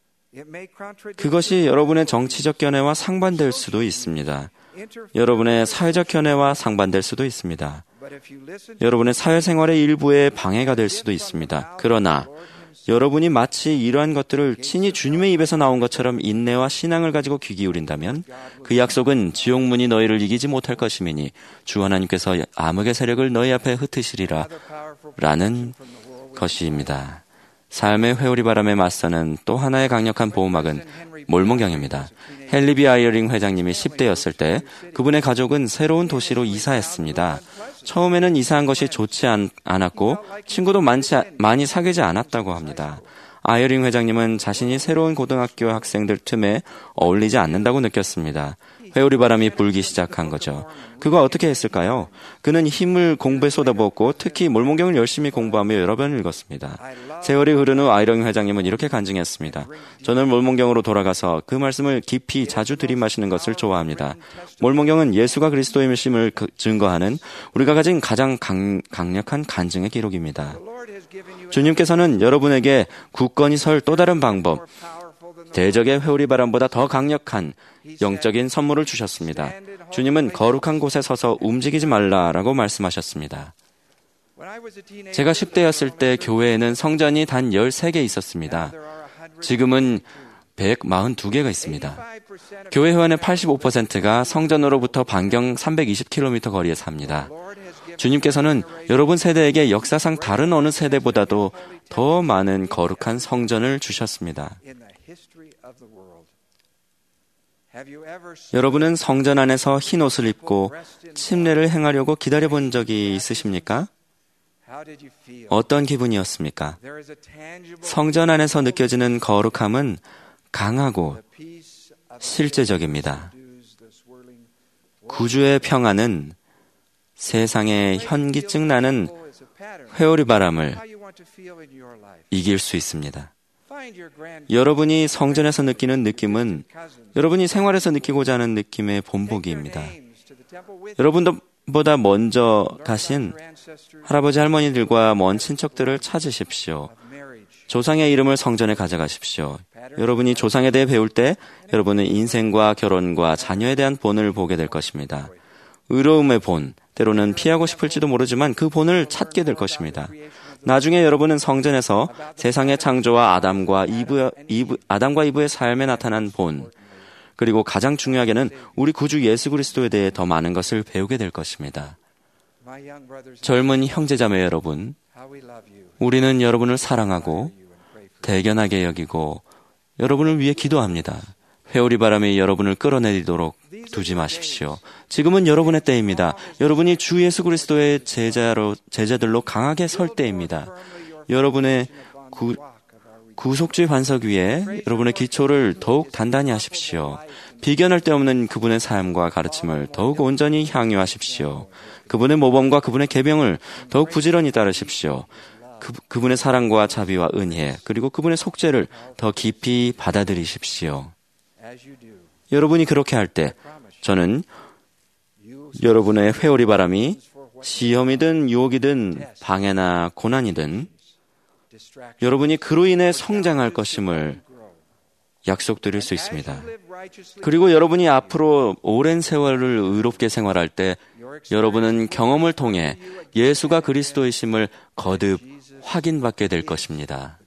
그것이 여러분의 정치적 견해와 상반될 수도 있습니다. 여러분의 사회적 견해와 상반될 수도 있습니다. 여러분의 사회생활의 일부에 방해가 될 수도 있습니다. 그러나 여러분이 마치 이러한 것들을 친히 주님의 입에서 나온 것처럼 인내와 신앙을 가지고 귀 기울인다면 그 약속은 지옥문이 너희를 이기지 못할 것이미니 주 하나님께서 암흑의 세력을 너희 앞에 흩으시리라 라는 것입니다. 삶의 회오리 바람에 맞서는 또 하나의 강력한 보호막은 몰몬경입니다. 헨리 아이어링 회장님이 십 대였을 때 그분의 가족은 새로운 도시로 이사했습니다. 처음에는 이사한 것이 좋지 않, 않았고 친구도 많지, 많이 사귀지 않았다고 합니다. 아이어링 회장님은 자신이 새로운 고등학교 학생들 틈에 어울리지 않는다고 느꼈습니다. 회오리 바람이 불기 시작한 거죠. 그가 어떻게 했을까요? 그는 힘을 공부에 쏟아부었고 특히 몰몬경을 열심히 공부하며 여러 번 읽었습니다. 세월이 흐른 후 아이어링 회장님은 이렇게 간증했습니다. 저는 몰몬경으로 돌아가서 그 말씀을 깊이 자주 들이마시는 것을 좋아합니다. 몰몬경은 예수가 그리스도임을 증거하는 우리가 가진 가장 강, 강력한 간증의 기록입니다. 주님께서는 여러분에게 굳건히 설 또 다른 방법, 대적의 회오리 바람보다 더 강력한 영적인 선물을 주셨습니다. 주님은 거룩한 곳에 서서 움직이지 말라라고 말씀하셨습니다. 제가 십 대였을 때 교회에는 성전이 단 열세 개 있었습니다. 지금은 백사십이 개가 있습니다. 교회 회원의 팔십오 퍼센트가 성전으로부터 반경 삼백이십 킬로미터 거리에 삽니다. 주님께서는 여러분 세대에게 역사상 다른 어느 세대보다도 더 많은 거룩한 성전을 주셨습니다. 여러분은 성전 안에서 흰 옷을 입고 침례를 행하려고 기다려본 적이 있으십니까? 어떤 기분이었습니까? 성전 안에서 느껴지는 거룩함은 강하고 실제적입니다. 구주의 평안은 세상에 현기증 나는 회오리 바람을 이길 수 있습니다. 여러분이 성전에서 느끼는 느낌은 여러분이 생활에서 느끼고자 하는 느낌의 본보기입니다. 여러분보다 먼저 가신 할아버지 할머니들과 먼 친척들을 찾으십시오. 조상의 이름을 성전에 가져가십시오. 여러분이 조상에 대해 배울 때 여러분은 인생과 결혼과 자녀에 대한 본을 보게 될 것입니다. 의로움의 본, 때로는 피하고 싶을지도 모르지만 그 본을 찾게 될 것입니다. 나중에 여러분은 성전에서 세상의 창조와 아담과 이브, 이브, 아담과 이브의 삶에 나타난 본, 그리고 가장 중요하게는 우리 구주 예수 그리스도에 대해 더 많은 것을 배우게 될 것입니다. 젊은 형제자매 여러분, 우리는 여러분을 사랑하고 대견하게 여기고 여러분을 위해 기도합니다. 회오리 바람이 여러분을 끌어내리도록 두지 마십시오. 지금은 여러분의 때입니다. 여러분이 주 예수 그리스도의 제자로, 제자들로 강하게 설 때입니다. 여러분의 구, 구속주의 반석 위에 여러분의 기초를 더욱 단단히 하십시오. 비견할 데 없는 그분의 삶과 가르침을 더욱 온전히 향유하십시오. 그분의 모범과 그분의 계명을 더욱 부지런히 따르십시오. 그, 그분의 사랑과 자비와 은혜, 그리고 그분의 속죄를 더 깊이 받아들이십시오. 여러분이 그렇게 할 때 저는 여러분의 회오리 바람이 시험이든 유혹이든 방해나 고난이든 여러분이 그로 인해 성장할 것임을 약속드릴 수 있습니다. 그리고 여러분이 앞으로 오랜 세월을 의롭게 생활할 때 여러분은 경험을 통해 예수가 그리스도이심을 거듭 확인받게 될 것입니다.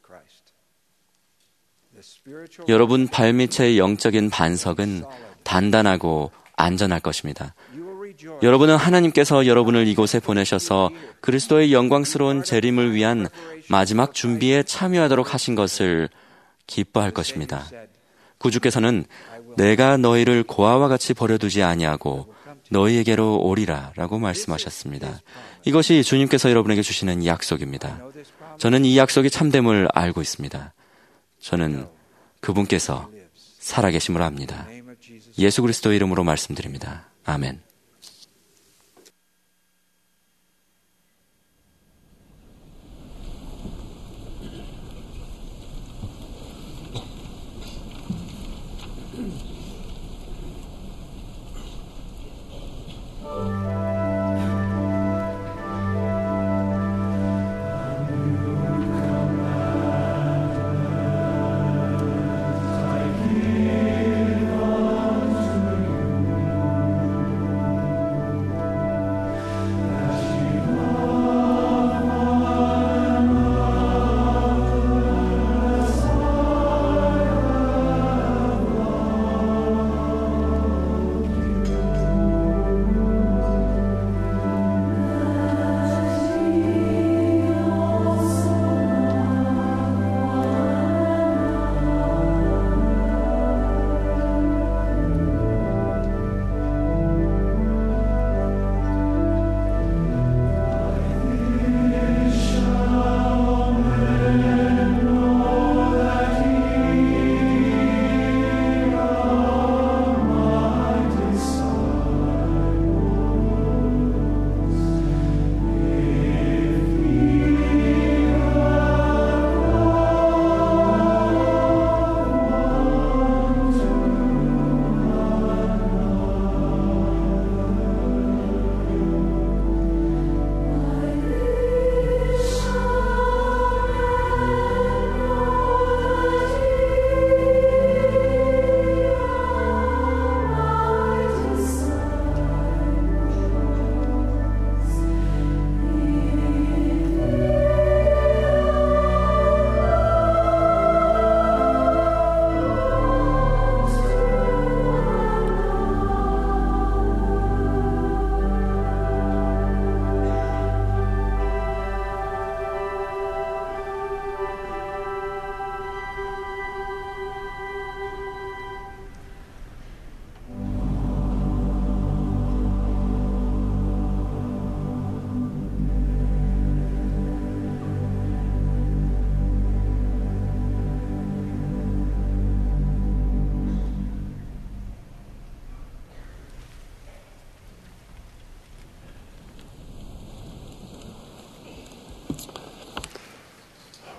여러분 발밑의 영적인 반석은 단단하고 안전할 것입니다. 여러분은 하나님께서 여러분을 이곳에 보내셔서 그리스도의 영광스러운 재림을 위한 마지막 준비에 참여하도록 하신 것을 기뻐할 것입니다. 구주께서는 내가 너희를 고아와 같이 버려두지 아니하고 너희에게로 오리라 라고 말씀하셨습니다. 이것이 주님께서 여러분에게 주시는 약속입니다. 저는 이 약속이 참됨을 알고 있습니다. 저는 그분께서 살아계심을 압니다. 예수 그리스도의 이름으로 말씀드립니다. 아멘.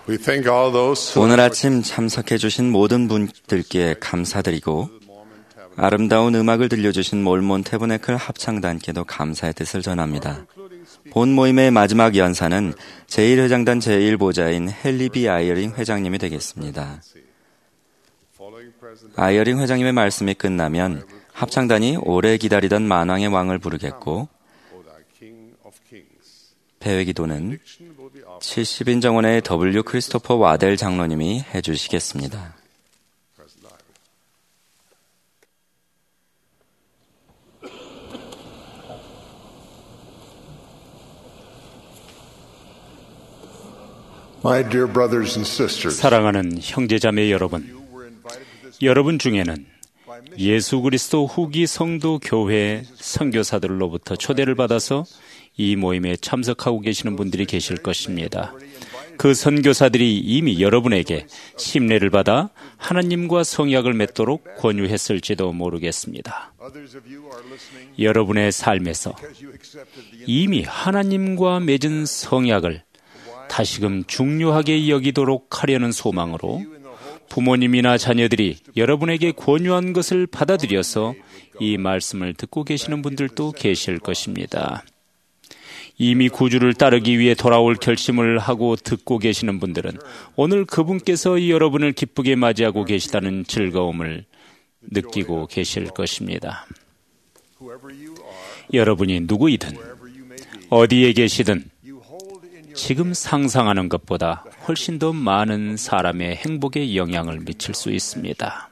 오늘 아침 참석해 주신 모든 분들께 감사드리고 아름다운 음악을 들려주신 몰몬 태브네클 합창단께도 감사의 뜻을 전합니다. 본 모임의 마지막 연사는 제일 회장단 제일 보좌인 헨리 아이어링 회장님이 되겠습니다. 아이어링 회장님의 말씀이 끝나면 합창단이 오래 기다리던 만왕의 왕을 부르겠고 폐회기도는 칠십 인 정원의 더블유 크리스토퍼 와델 장로님이 해주시겠습니다. My dear brothers and sisters, 사랑하는 형제자매 여러분, 여러분 중에는 예수 그리스도 후기 성도 교회 선교사들로부터 초대를 받아서 이 모임에 참석하고 계시는 분들이 계실 것입니다. 그 선교사들이 이미 여러분에게 심례를 받아 하나님과 성약을 맺도록 권유했을지도 모르겠습니다. 여러분의 삶에서 이미 하나님과 맺은 성약을 다시금 중요하게 여기도록 하려는 소망으로 부모님이나 자녀들이 여러분에게 권유한 것을 받아들여서 이 말씀을 듣고 계시는 분들도 계실 것입니다. 이미 구주를 따르기 위해 돌아올 결심을 하고 듣고 계시는 분들은 오늘 그분께서 여러분을 기쁘게 맞이하고 계시다는 즐거움을 느끼고 계실 것입니다. 여러분이 누구이든 어디에 계시든 지금 상상하는 것보다 훨씬 더 많은 사람의 행복에 영향을 미칠 수 있습니다.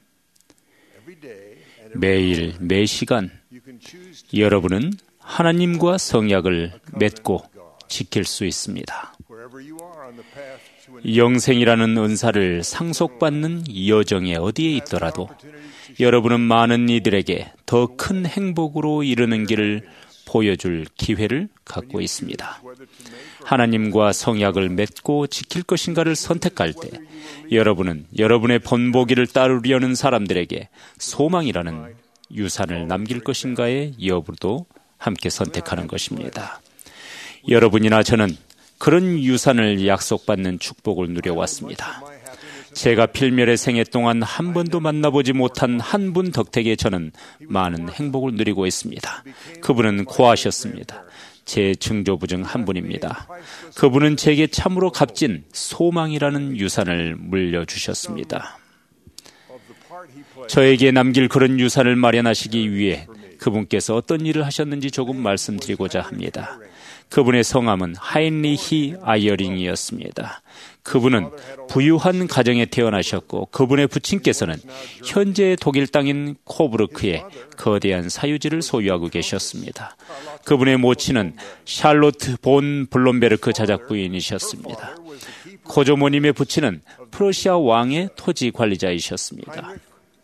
매일, 매 시간 여러분은 하나님과 성약을 맺고 지킬 수 있습니다. 영생이라는 은사를 상속받는 여정에 어디에 있더라도 여러분은 많은 이들에게 더 큰 행복으로 이르는 길을 보여줄 기회를 갖고 있습니다. 하나님과 성약을 맺고 지킬 것인가를 선택할 때 여러분은 여러분의 본보기를 따르려는 사람들에게 소망이라는 유산을 남길 것인가의 여부도 함께 선택하는 것입니다. 여러분이나 저는 그런 유산을 약속받는 축복을 누려왔습니다. 제가 필멸의 생애 동안 한 번도 만나보지 못한 한 분 덕택에 저는 많은 행복을 누리고 있습니다. 그분은 고하셨습니다. 제 증조부 중 한 분입니다. 그분은 제게 참으로 값진 소망이라는 유산을 물려주셨습니다. 저에게 남길 그런 유산을 마련하시기 위해 그분께서 어떤 일을 하셨는지 조금 말씀드리고자 합니다. 그분의 성함은 하인리히 아이어링이었습니다. 그분은 부유한 가정에 태어나셨고 그분의 부친께서는 현재 독일 땅인 코브르크에 거대한 사유지를 소유하고 계셨습니다. 그분의 모친은 샬로트 본 블롬베르크 자작부인이셨습니다. 고조모님의 부친은 프러시아 왕의 토지 관리자이셨습니다.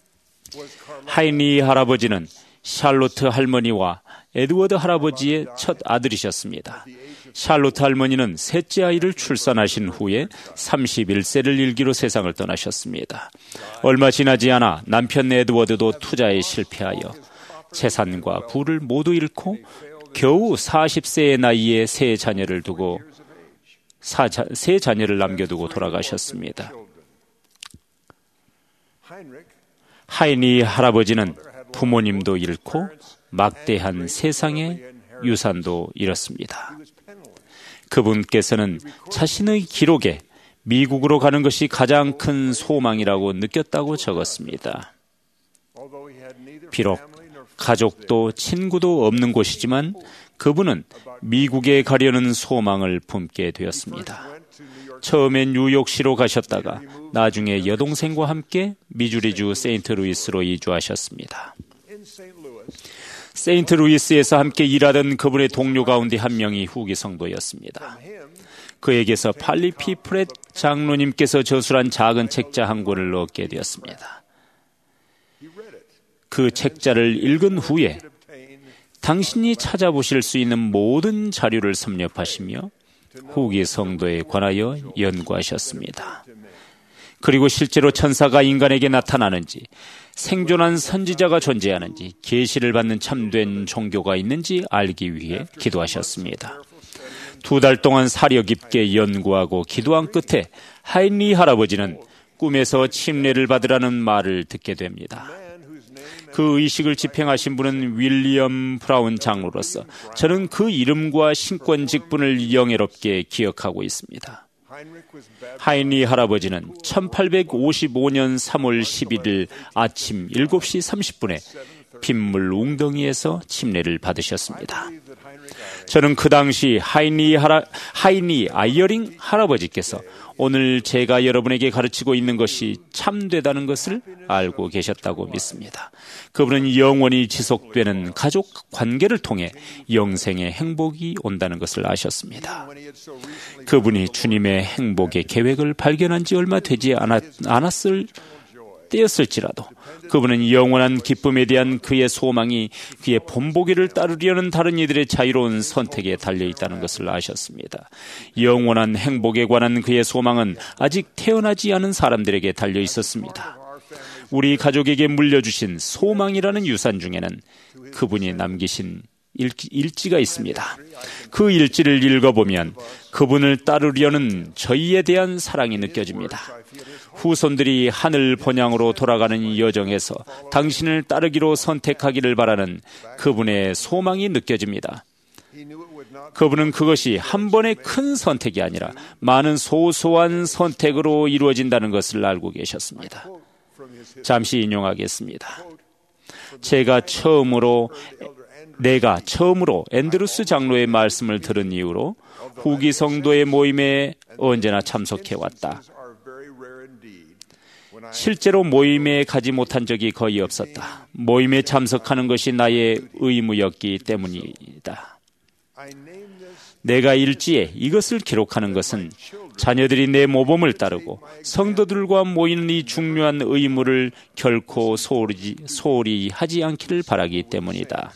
하인리 할아버지는 샬로트 할머니와 에드워드 할아버지의 첫 아들이셨습니다. 샬로트 할머니는 셋째 아이를 출산하신 후에 삼십일 세를 일기로 세상을 떠나셨습니다. 얼마 지나지 않아 남편 에드워드도 투자에 실패하여 재산과 부를 모두 잃고 겨우 사십 세의 나이에 세 자녀를 두고 사, 자, 세 자녀를 남겨두고 돌아가셨습니다. 하인리 할아버지는 부모님도 잃고 막대한 세상의 유산도 잃었습니다. 그분께서는 자신의 기록에 미국으로 가는 것이 가장 큰 소망이라고 느꼈다고 적었습니다. 비록 가족도 친구도 없는 곳이지만 그분은 미국에 가려는 소망을 품게 되었습니다. 처음엔 뉴욕시로 가셨다가 나중에 여동생과 함께 미주리주 세인트루이스로 이주하셨습니다. 세인트루이스에서 함께 일하던 그분의 동료 가운데 한 명이 후기 성도였습니다. 그에게서 팔리피 프렛 장로님께서 저술한 작은 책자 한 권을 얻게 되었습니다. 그 책자를 읽은 후에 당신이 찾아보실 수 있는 모든 자료를 섭렵하시며 후기 성도에 관하여 연구하셨습니다. 그리고 실제로 천사가 인간에게 나타나는지, 생존한 선지자가 존재하는지, 계시를 받는 참된 종교가 있는지 알기 위해 기도하셨습니다. 두 달 동안 사려 깊게 연구하고 기도한 끝에 하인리 할아버지는 꿈에서 침례를 받으라는 말을 듣게 됩니다. 그 의식을 집행하신 분은 윌리엄 브라운 장로로서 저는 그 이름과 신권 직분을 영예롭게 기억하고 있습니다. 하인리 할아버지는 천팔백오십오 년 삼월 십일일 아침 일곱 시 삼십 분에 빗물 웅덩이에서 침례를 받으셨습니다. 저는 그 당시 하인리, 하라, 하인리 아이어링 할아버지께서 오늘 제가 여러분에게 가르치고 있는 것이 참되다는 것을 알고 계셨다고 믿습니다. 그분은 영원히 지속되는 가족 관계를 통해 영생의 행복이 온다는 것을 아셨습니다. 그분이 주님의 행복의 계획을 발견한 지 얼마 되지 않았, 않았을 때였을지라도 그분은 영원한 기쁨에 대한 그의 소망이 그의 본보기를 따르려는 다른 이들의 자유로운 선택에 달려있다는 것을 아셨습니다. 영원한 행복에 관한 그의 소망은 아직 태어나지 않은 사람들에게 달려있었습니다. 우리 가족에게 물려주신 소망이라는 유산 중에는 그분이 남기신 일지가 있습니다. 그 일지를 읽어보면 그분을 따르려는 저희에 대한 사랑이 느껴집니다. 후손들이 하늘 본향으로 돌아가는 여정에서 당신을 따르기로 선택하기를 바라는 그분의 소망이 느껴집니다. 그분은 그것이 한 번의 큰 선택이 아니라 많은 소소한 선택으로 이루어진다는 것을 알고 계셨습니다. 잠시 인용하겠습니다. 제가 처음으로 내가 처음으로 앤드루스 장로의 말씀을 들은 이후로 후기 성도의 모임에 언제나 참석해왔다. 실제로 모임에 가지 못한 적이 거의 없었다. 모임에 참석하는 것이 나의 의무였기 때문이다. 내가 일지에 이것을 기록하는 것은 자녀들이 내 모범을 따르고 성도들과 모이는 이 중요한 의무를 결코 소홀히, 소홀히 하지 않기를 바라기 때문이다.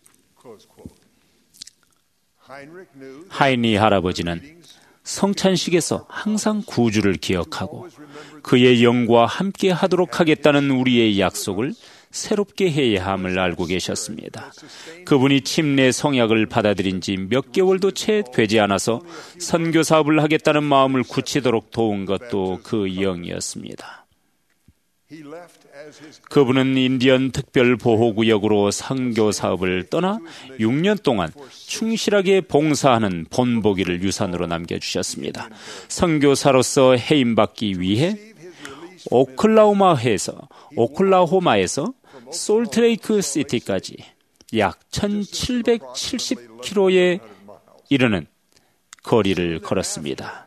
하인리 할아버지는 성찬식에서 항상 구주를 기억하고 그의 영과 함께 하도록 하겠다는 우리의 약속을 새롭게 해야 함을 알고 계셨습니다. 그분이 침례 성약을 받아들인 지 몇 개월도 채 되지 않아서 선교 사업을 하겠다는 마음을 굳히도록 도운 것도 그 영이었습니다. 그분은 인디언 특별보호구역으로 선교 사업을 떠나 육 년 동안 충실하게 봉사하는 본보기를 유산으로 남겨주셨습니다. 선교사로서 해임받기 위해 오클라호마에서 오클라호마에서 솔트레이크 시티까지 약 천칠백칠십 킬로미터에 이르는 거리를 걸었습니다.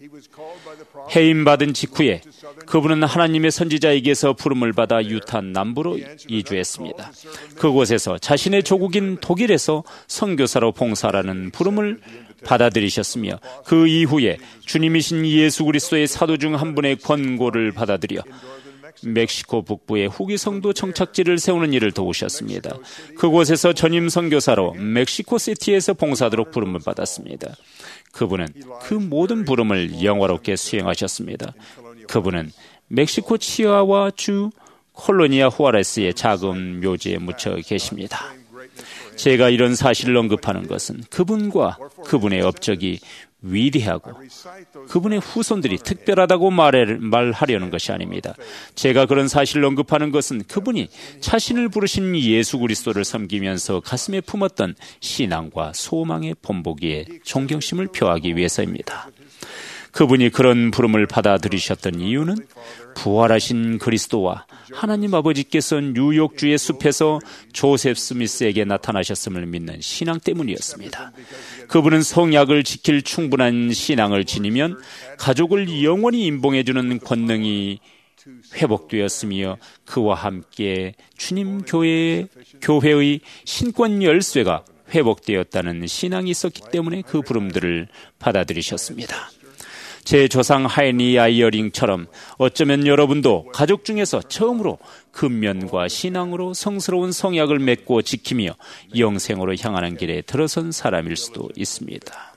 해임받은 직후에 그분은 하나님의 선지자에게서 부름을 받아 유타 남부로 이주했습니다. 그곳에서 자신의 조국인 독일에서 선교사로 봉사라는 부름을 받아들이셨으며 그 이후에 주님이신 예수 그리스도의 사도 중 한 분의 권고를 받아들여 멕시코 북부의 후기 성도 정착지를 세우는 일을 도우셨습니다. 그곳에서 전임 선교사로 멕시코 시티에서 봉사하도록 부름을 받았습니다. 그분은 그 모든 부름을 영화롭게 수행하셨습니다. 그분은 멕시코 치아와 주 콜로니아 후아레스의 작은 묘지에 묻혀 계십니다. 제가 이런 사실을 언급하는 것은 그분과 그분의 업적이 위대하고 그분의 후손들이 특별하다고 말하려는 것이 아닙니다. 제가 그런 사실을 언급하는 것은 그분이 자신을 부르신 예수 그리스도를 섬기면서 가슴에 품었던 신앙과 소망의 본보기에 존경심을 표하기 위해서입니다. 그분이 그런 부름을 받아들이셨던 이유는 부활하신 그리스도와 하나님 아버지께서 뉴욕주의 숲에서 조셉 스미스에게 나타나셨음을 믿는 신앙 때문이었습니다. 그분은 성약을 지킬 충분한 신앙을 지니면 가족을 영원히 임봉해주는 권능이 회복되었으며 그와 함께 주님 교회, 교회의 신권 열쇠가 회복되었다는 신앙이 있었기 때문에 그 부름들을 받아들이셨습니다. 제 조상 하인리 아이어링처럼 어쩌면 여러분도 가족 중에서 처음으로 근면과 신앙으로 성스러운 성약을 맺고 지키며 영생으로 향하는 길에 들어선 사람일 수도 있습니다.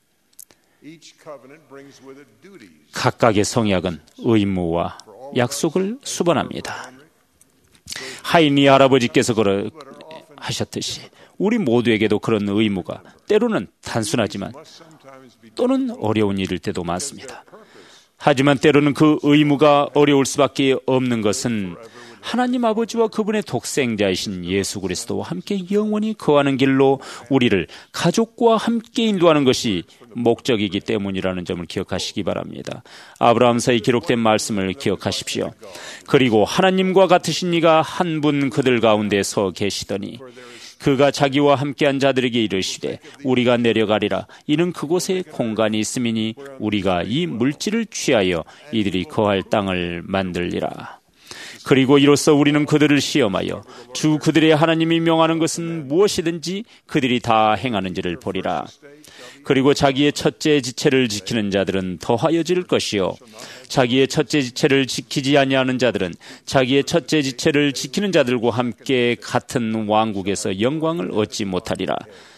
각각의 성약은 의무와 약속을 수반합니다. 하인리 할아버지께서 그러 하셨듯이 우리 모두에게도 그런 의무가 때로는 단순하지만 또는 어려운 일일 때도 많습니다. 하지만 때로는 그 의무가 어려울 수밖에 없는 것은 하나님 아버지와 그분의 독생자이신 예수 그리스도와 함께 영원히 거하는 길로 우리를 가족과 함께 인도하는 것이 목적이기 때문이라는 점을 기억하시기 바랍니다. 아브라함서에 기록된 말씀을 기억하십시오. 그리고 하나님과 같으신 이가 한 분 그들 가운데 서 계시더니 그가 자기와 함께한 자들에게 이르시되 우리가 내려가리라. 이는 그곳에 공간이 있음이니 우리가 이 물질을 취하여 이들이 거할 땅을 만들리라. 그리고 이로써 우리는 그들을 시험하여 주 그들의 하나님이 명하는 것은 무엇이든지 그들이 다 행하는지를 보리라. 그리고 자기의 첫째 지체를 지키는 자들은 더하여질 것이요 자기의 첫째 지체를 지키지 아니하는 자들은 자기의 첫째 지체를 지키는 자들과 함께 같은 왕국에서 영광을 얻지 못하리라.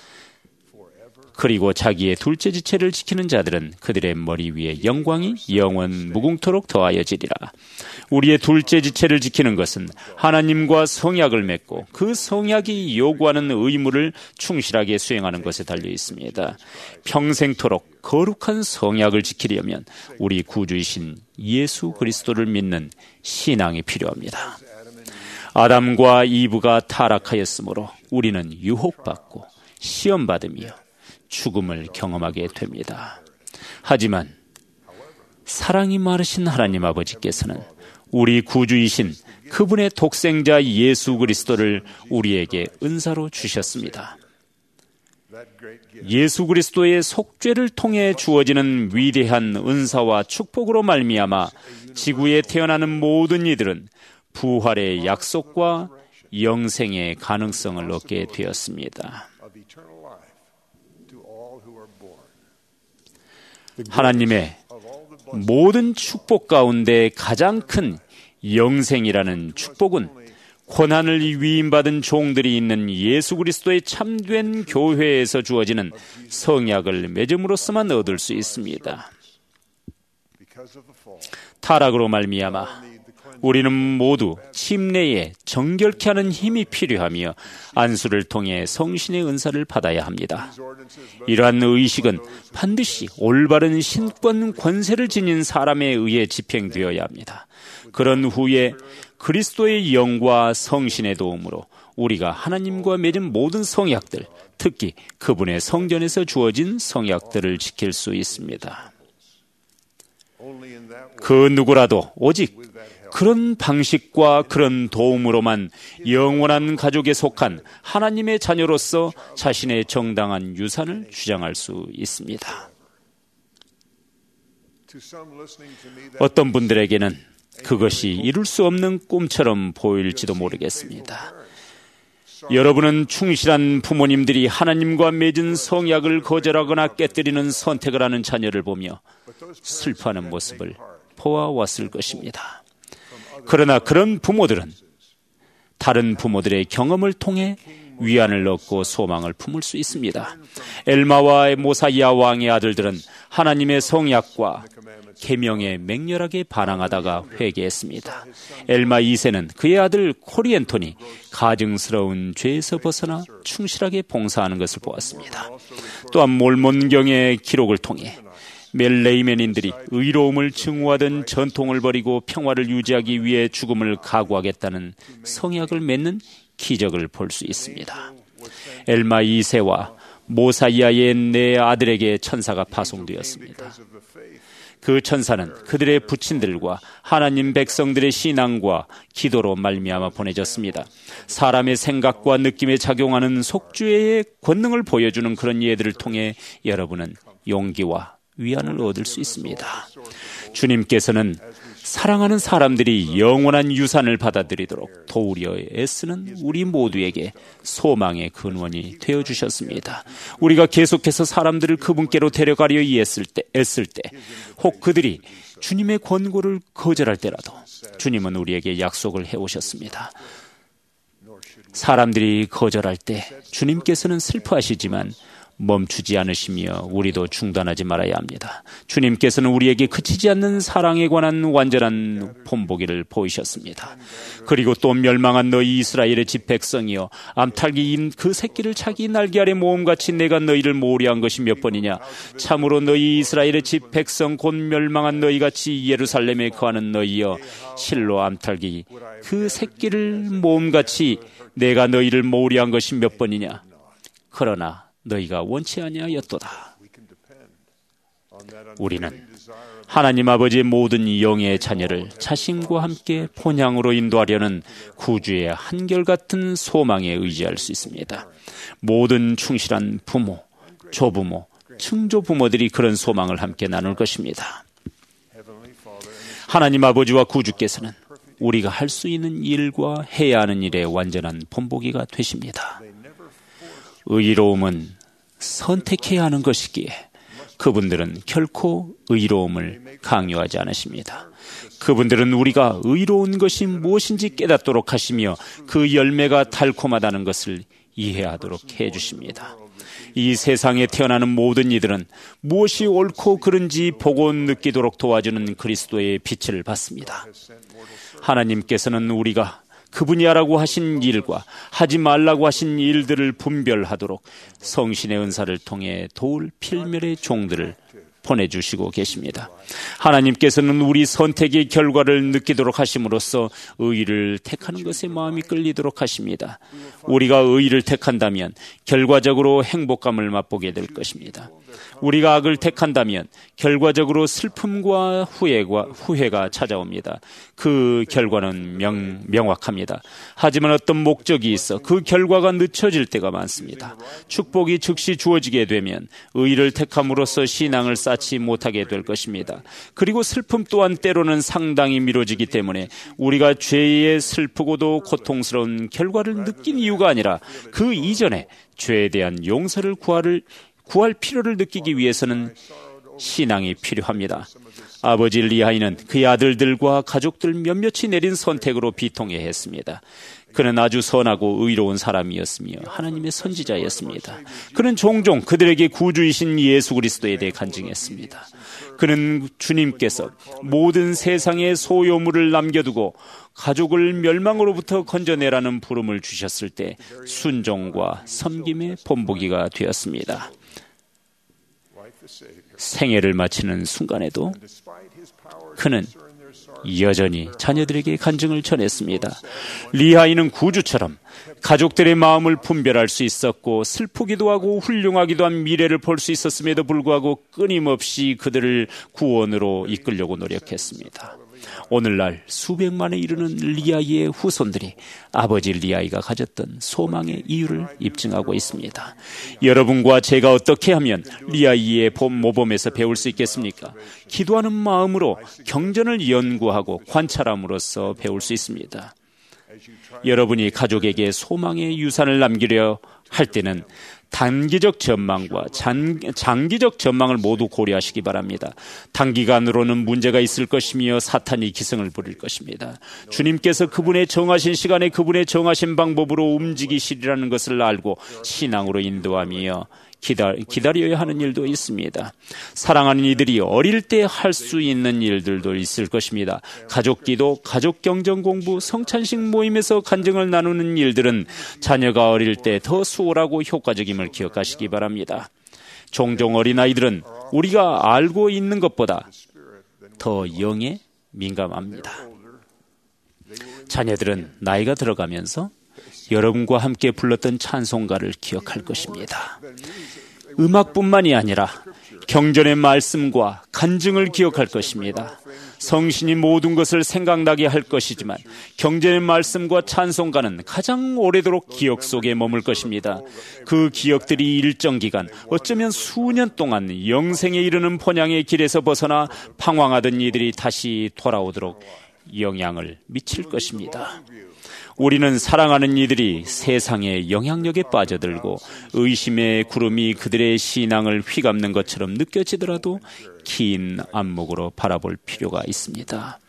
그리고 자기의 둘째 지체를 지키는 자들은 그들의 머리 위에 영광이 영원 무궁토록 더하여지리라. 우리의 둘째 지체를 지키는 것은 하나님과 성약을 맺고 그 성약이 요구하는 의무를 충실하게 수행하는 것에 달려 있습니다. 평생토록 거룩한 성약을 지키려면 우리 구주이신 예수 그리스도를 믿는 신앙이 필요합니다. 아담과 이브가 타락하였으므로 우리는 유혹받고 시험받으며 죽음을 경험하게 됩니다. 하지만 사랑이 많으신 하나님 아버지께서는 우리 구주이신 그분의 독생자 예수 그리스도를 우리에게 은사로 주셨습니다. 예수 그리스도의 속죄를 통해 주어지는 위대한 은사와 축복으로 말미암아 지구에 태어나는 모든 이들은 부활의 약속과 영생의 가능성을 얻게 되었습니다. 하나님의 모든 축복 가운데 가장 큰 영생이라는 축복은 고난을 위임받은 종들이 있는 예수 그리스도의 참된 교회에서 주어지는 성약을 맺음으로써만 얻을 수 있습니다. 타락으로 말미암아 우리는 모두 침례에 정결케 하는 힘이 필요하며 안수를 통해 성신의 은사를 받아야 합니다. 이러한 의식은 반드시 올바른 신권 권세를 지닌 사람에 의해 집행되어야 합니다. 그런 후에 그리스도의 영과 성신의 도움으로 우리가 하나님과 맺은 모든 성약들, 특히 그분의 성전에서 주어진 성약들을 지킬 수 있습니다. 그 누구라도 오직 그런 방식과 그런 도움으로만 영원한 가족에 속한 하나님의 자녀로서 자신의 정당한 유산을 주장할 수 있습니다. 어떤 분들에게는 그것이 이룰 수 없는 꿈처럼 보일지도 모르겠습니다. 여러분은 충실한 부모님들이 하나님과 맺은 성약을 거절하거나 깨뜨리는 선택을 하는 자녀를 보며 슬퍼하는 모습을 보아왔을 것입니다. 그러나 그런 부모들은 다른 부모들의 경험을 통해 위안을 얻고 소망을 품을 수 있습니다. 엘마와 모사이아 왕의 아들들은 하나님의 성약과 계명에 맹렬하게 반항하다가 회개했습니다. 엘마 이 세는 그의 아들 코리엔톤이 가증스러운 죄에서 벗어나 충실하게 봉사하는 것을 보았습니다. 또한 몰몬경의 기록을 통해 멜레이멘인들이 의로움을 증오하던 전통을 버리고 평화를 유지하기 위해 죽음을 각오하겠다는 성약을 맺는 기적을 볼 수 있습니다. 엘마 이 세와 모사이아의 네 아들에게 천사가 파송되었습니다. 그 천사는 그들의 부친들과 하나님 백성들의 신앙과 기도로 말미암아 보내졌습니다. 사람의 생각과 느낌에 작용하는 속죄의 권능을 보여주는 그런 예들을 통해 여러분은 용기와 위안을 얻을 수 있습니다. 주님께서는 사랑하는 사람들이 영원한 유산을 받아들이도록 도우려 애쓰는 우리 모두에게 소망의 근원이 되어주셨습니다. 우리가 계속해서 사람들을 그분께로 데려가려 애쓸 때, 애쓸 때, 혹 그들이 주님의 권고를 거절할 때라도 주님은 우리에게 약속을 해오셨습니다. 사람들이 거절할 때 주님께서는 슬퍼하시지만 멈추지 않으시며 우리도 중단하지 말아야 합니다. 주님께서는 우리에게 그치지 않는 사랑에 관한 완전한 본보기를 보이셨습니다. 그리고 또 멸망한 너희 이스라엘의 집 백성이여, 암탉이인 그 새끼를 자기 날개 아래 모음같이 내가 너희를 모으려 한 것이 몇 번이냐. 참으로 너희 이스라엘의 집 백성 곧 멸망한 너희같이 예루살렘에 거하는 너희여, 실로 암탉이 그 새끼를 모음같이 내가 너희를 모으려 한 것이 몇 번이냐. 그러나 너희가 원치 아니하였도다. 우리는 하나님 아버지의 모든 영의 자녀를 자신과 함께 본향으로 인도하려는 구주의 한결같은 소망에 의지할 수 있습니다. 모든 충실한 부모, 조부모, 증조부모들이 그런 소망을 함께 나눌 것입니다. 하나님 아버지와 구주께서는 우리가 할 수 있는 일과 해야 하는 일의 완전한 본보기가 되십니다. 의로움은 선택해야 하는 것이기에 그분들은 결코 의로움을 강요하지 않으십니다. 그분들은 우리가 의로운 것이 무엇인지 깨닫도록 하시며 그 열매가 달콤하다는 것을 이해하도록 해주십니다. 이 세상에 태어나는 모든 이들은 무엇이 옳고 그른지 보고 느끼도록 도와주는 그리스도의 빛을 받습니다. 하나님께서는 우리가 그분이 하라고 하신 일과 하지 말라고 하신 일들을 분별하도록 성신의 은사를 통해 도울 필멸의 종들을 보내주시고 계십니다. 하나님께서는 우리 선택의 결과를 느끼도록 하심으로써 의를 택하는 것에 마음이 끌리도록 하십니다. 우리가 의를 택한다면 결과적으로 행복감을 맛보게 될 것입니다. 우리가 악을 택한다면 결과적으로 슬픔과 후회가, 후회가 찾아옵니다. 그 결과는 명, 명확합니다. 하지만 어떤 목적이 있어 그 결과가 늦춰질 때가 많습니다. 축복이 즉시 주어지게 되면 의를 택함으로써 신앙을 쌓지 못하게 될 것입니다. 그리고 슬픔 또한 때로는 상당히 미뤄지기 때문에 우리가 죄의 슬프고도 고통스러운 결과를 느낀 이유가 아니라 그 이전에 죄에 대한 용서를 구할 구할 필요를 느끼기 위해서는 신앙이 필요합니다. 아버지 리하이는 그의 아들들과 가족들 몇몇이 내린 선택으로 비통해했습니다. 그는 아주 선하고 의로운 사람이었으며 하나님의 선지자였습니다. 그는 종종 그들에게 구주이신 예수 그리스도에 대해 간증했습니다. 그는 주님께서 모든 세상의 소유물을 남겨두고 가족을 멸망으로부터 건져내라는 부름을 주셨을 때 순종과 섬김의 본보기가 되었습니다. 생애를 마치는 순간에도 그는 여전히 자녀들에게 간증을 전했습니다. 리하이는 구주처럼 가족들의 마음을 분별할 수 있었고 슬프기도 하고 훌륭하기도 한 미래를 볼 수 있었음에도 불구하고 끊임없이 그들을 구원으로 이끌려고 노력했습니다. 오늘날 수백만에 이르는 리하이의 후손들이 아버지 리하이가 가졌던 소망의 이유를 입증하고 있습니다. 여러분과 제가 어떻게 하면 리하이의 모범에서 배울 수 있겠습니까? 기도하는 마음으로 경전을 연구하고 관찰함으로써 배울 수 있습니다. 여러분이 가족에게 소망의 유산을 남기려 할 때는 단기적 전망과 장, 장기적 전망을 모두 고려하시기 바랍니다. 단기간으로는 문제가 있을 것이며 사탄이 기승을 부릴 것입니다. 주님께서 그분의 정하신 시간에 그분의 정하신 방법으로 움직이시리라는 것을 알고 신앙으로 인도하며 기다, 기다려야 하는 일도 있습니다. 사랑하는 이들이 어릴 때 할 수 있는 일들도 있을 것입니다. 가족기도, 가족경전 공부, 성찬식 모임에서 간증을 나누는 일들은 자녀가 어릴 때 더 수월하고 효과적임을 기억하시기 바랍니다. 종종 어린아이들은 우리가 알고 있는 것보다 더 영에 민감합니다. 자녀들은 나이가 들어가면서 여러분과 함께 불렀던 찬송가를 기억할 것입니다. 음악뿐만이 아니라 경전의 말씀과 간증을 기억할 것입니다. 성신이 모든 것을 생각나게 할 것이지만 경전의 말씀과 찬송가는 가장 오래도록 기억 속에 머물 것입니다. 그 기억들이 일정 기간, 어쩌면 수년 동안 영생에 이르는 본향의 길에서 벗어나 방황하던 이들이 다시 돌아오도록 영향을 미칠 것입니다. 우리는 사랑하는 이들이 세상의 영향력에 빠져들고 의심의 구름이 그들의 신앙을 휘감는 것처럼 느껴지더라도 긴 안목으로 바라볼 필요가 있습니다.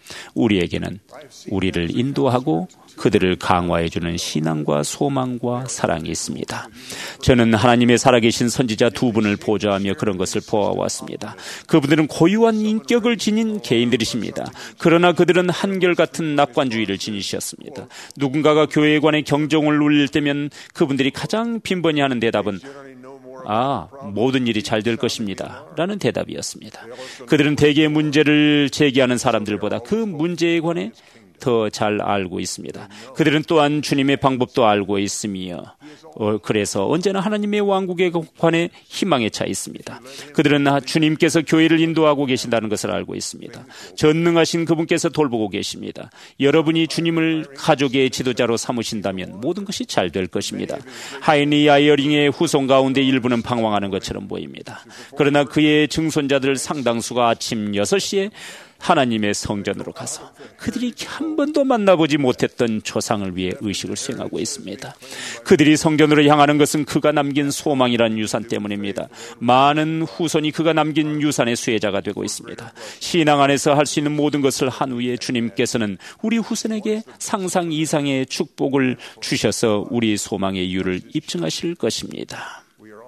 우리에게는 우리를 인도하고 그들을 강화해주는 신앙과 소망과 사랑이 있습니다. 저는 하나님의 살아계신 선지자 두 분을 보좌하며 그런 것을 보아왔습니다. 그분들은 고유한 인격을 지닌 개인들이십니다. 그러나 그들은 한결같은 낙관주의를 지니셨습니다. 누군가가 교회에 관해 경종을 울릴 때면 그분들이 가장 빈번히 하는 대답은 아, 모든 일이 잘 될 것입니다 라는 대답이었습니다. 그들은 대개 문제를 제기하는 사람들보다 그 문제에 관해 더 잘 알고 있습니다. 그들은 또한 주님의 방법도 알고 있으며 어, 그래서 언제나 하나님의 왕국에 관해 희망에 차 있습니다. 그들은 주님께서 교회를 인도하고 계신다는 것을 알고 있습니다. 전능하신 그분께서 돌보고 계십니다. 여러분이 주님을 가족의 지도자로 삼으신다면 모든 것이 잘 될 것입니다. 하이니 아이어링의 후손 가운데 일부는 방황하는 것처럼 보입니다. 그러나 그의 증손자들 상당수가 아침 여섯 시에 하나님의 성전으로 가서 그들이 한 번도 만나보지 못했던 조상을 위해 의식을 수행하고 있습니다. 그들이 성전으로 향하는 것은 그가 남긴 소망이란 유산 때문입니다. 많은 후손이 그가 남긴 유산의 수혜자가 되고 있습니다. 신앙 안에서 할 수 있는 모든 것을 한 후에 주님께서는 우리 후손에게 상상 이상의 축복을 주셔서 우리 소망의 이유를 입증하실 것입니다.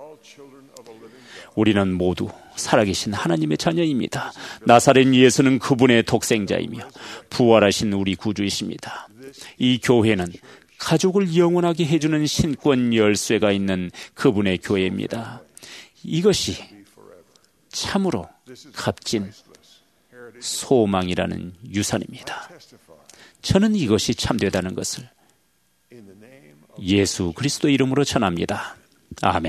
우리는 모두 살아계신 하나님의 자녀입니다. 나사렛 예수는 그분의 독생자이며 부활하신 우리 구주이십니다. 이 교회는 가족을 영원하게 해주는 신권 열쇠가 있는 그분의 교회입니다. 이것이 참으로 값진 소망이라는 유산입니다. 저는 이것이 참되다는 것을 예수 그리스도 이름으로 전합니다. 아멘.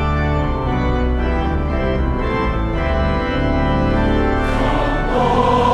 Oh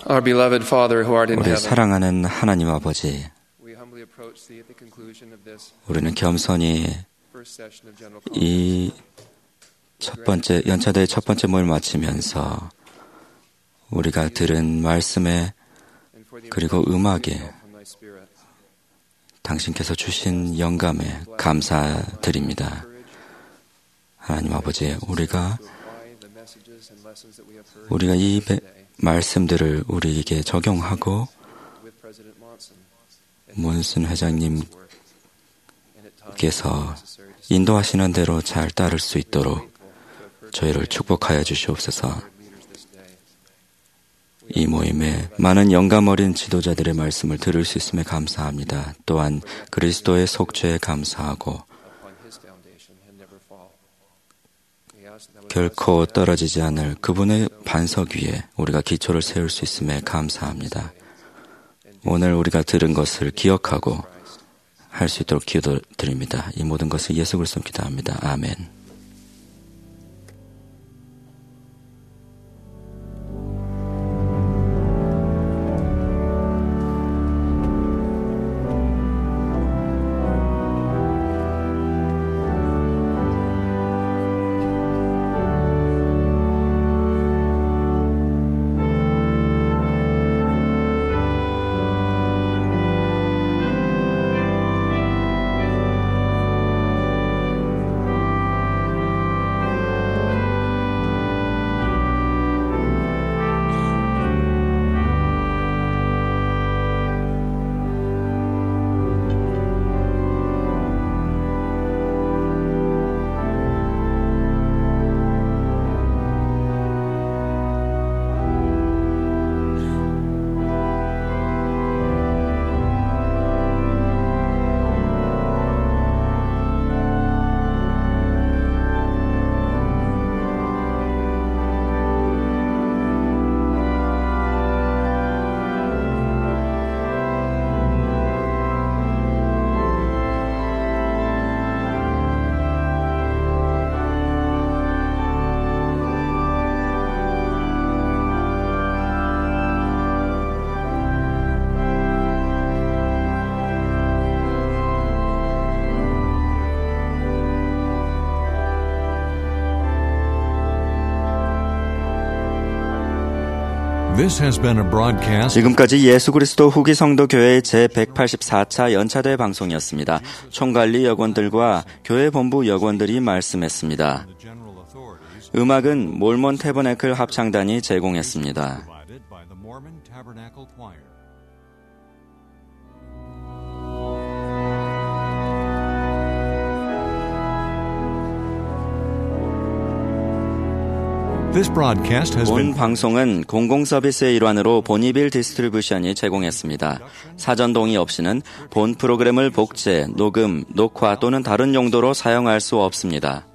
Our beloved Father who art in 우리 heaven, 사랑하는 하나님 아버지, 우리는 겸손히 이 첫 번째 연차대의 첫 번째 모임을 마치면서 우리가 들은 말씀에 그리고 음악에 당신께서 주신 영감에 감사드립니다. 하나님 아버지, 우리가 우리가 이 말씀들을 우리에게 적용하고 몬슨 회장님께서 인도하시는 대로 잘 따를 수 있도록 저희를 축복하여 주시옵소서. 이 모임에 많은 영감 어린 지도자들의 말씀을 들을 수 있음에 감사합니다. 또한 그리스도의 속죄에 감사하고 결코 떨어지지 않을 그분의 반석 위에 우리가 기초를 세울 수 있음에 감사합니다. 오늘 우리가 들은 것을 기억하고 할 수 있도록 기도드립니다. 이 모든 것을 예수 그리스도로 기도합니다. 아멘. 지금까지 예수 그리스도 후기 성도 교회 제백팔십사 차 연차대 방송이었습니다. 총관리 여관들과 교회 본부 여관들이 말씀했습니다. 음악은 몰몬 태버네클 합창단이 제공했습니다. 본 방송은 공공서비스의 일환으로 보니빌 디스트리뷰션이 제공했습니다. 사전 동의 없이는 본 프로그램을 복제, 녹음, 녹화 또는 다른 용도로 사용할 수 없습니다.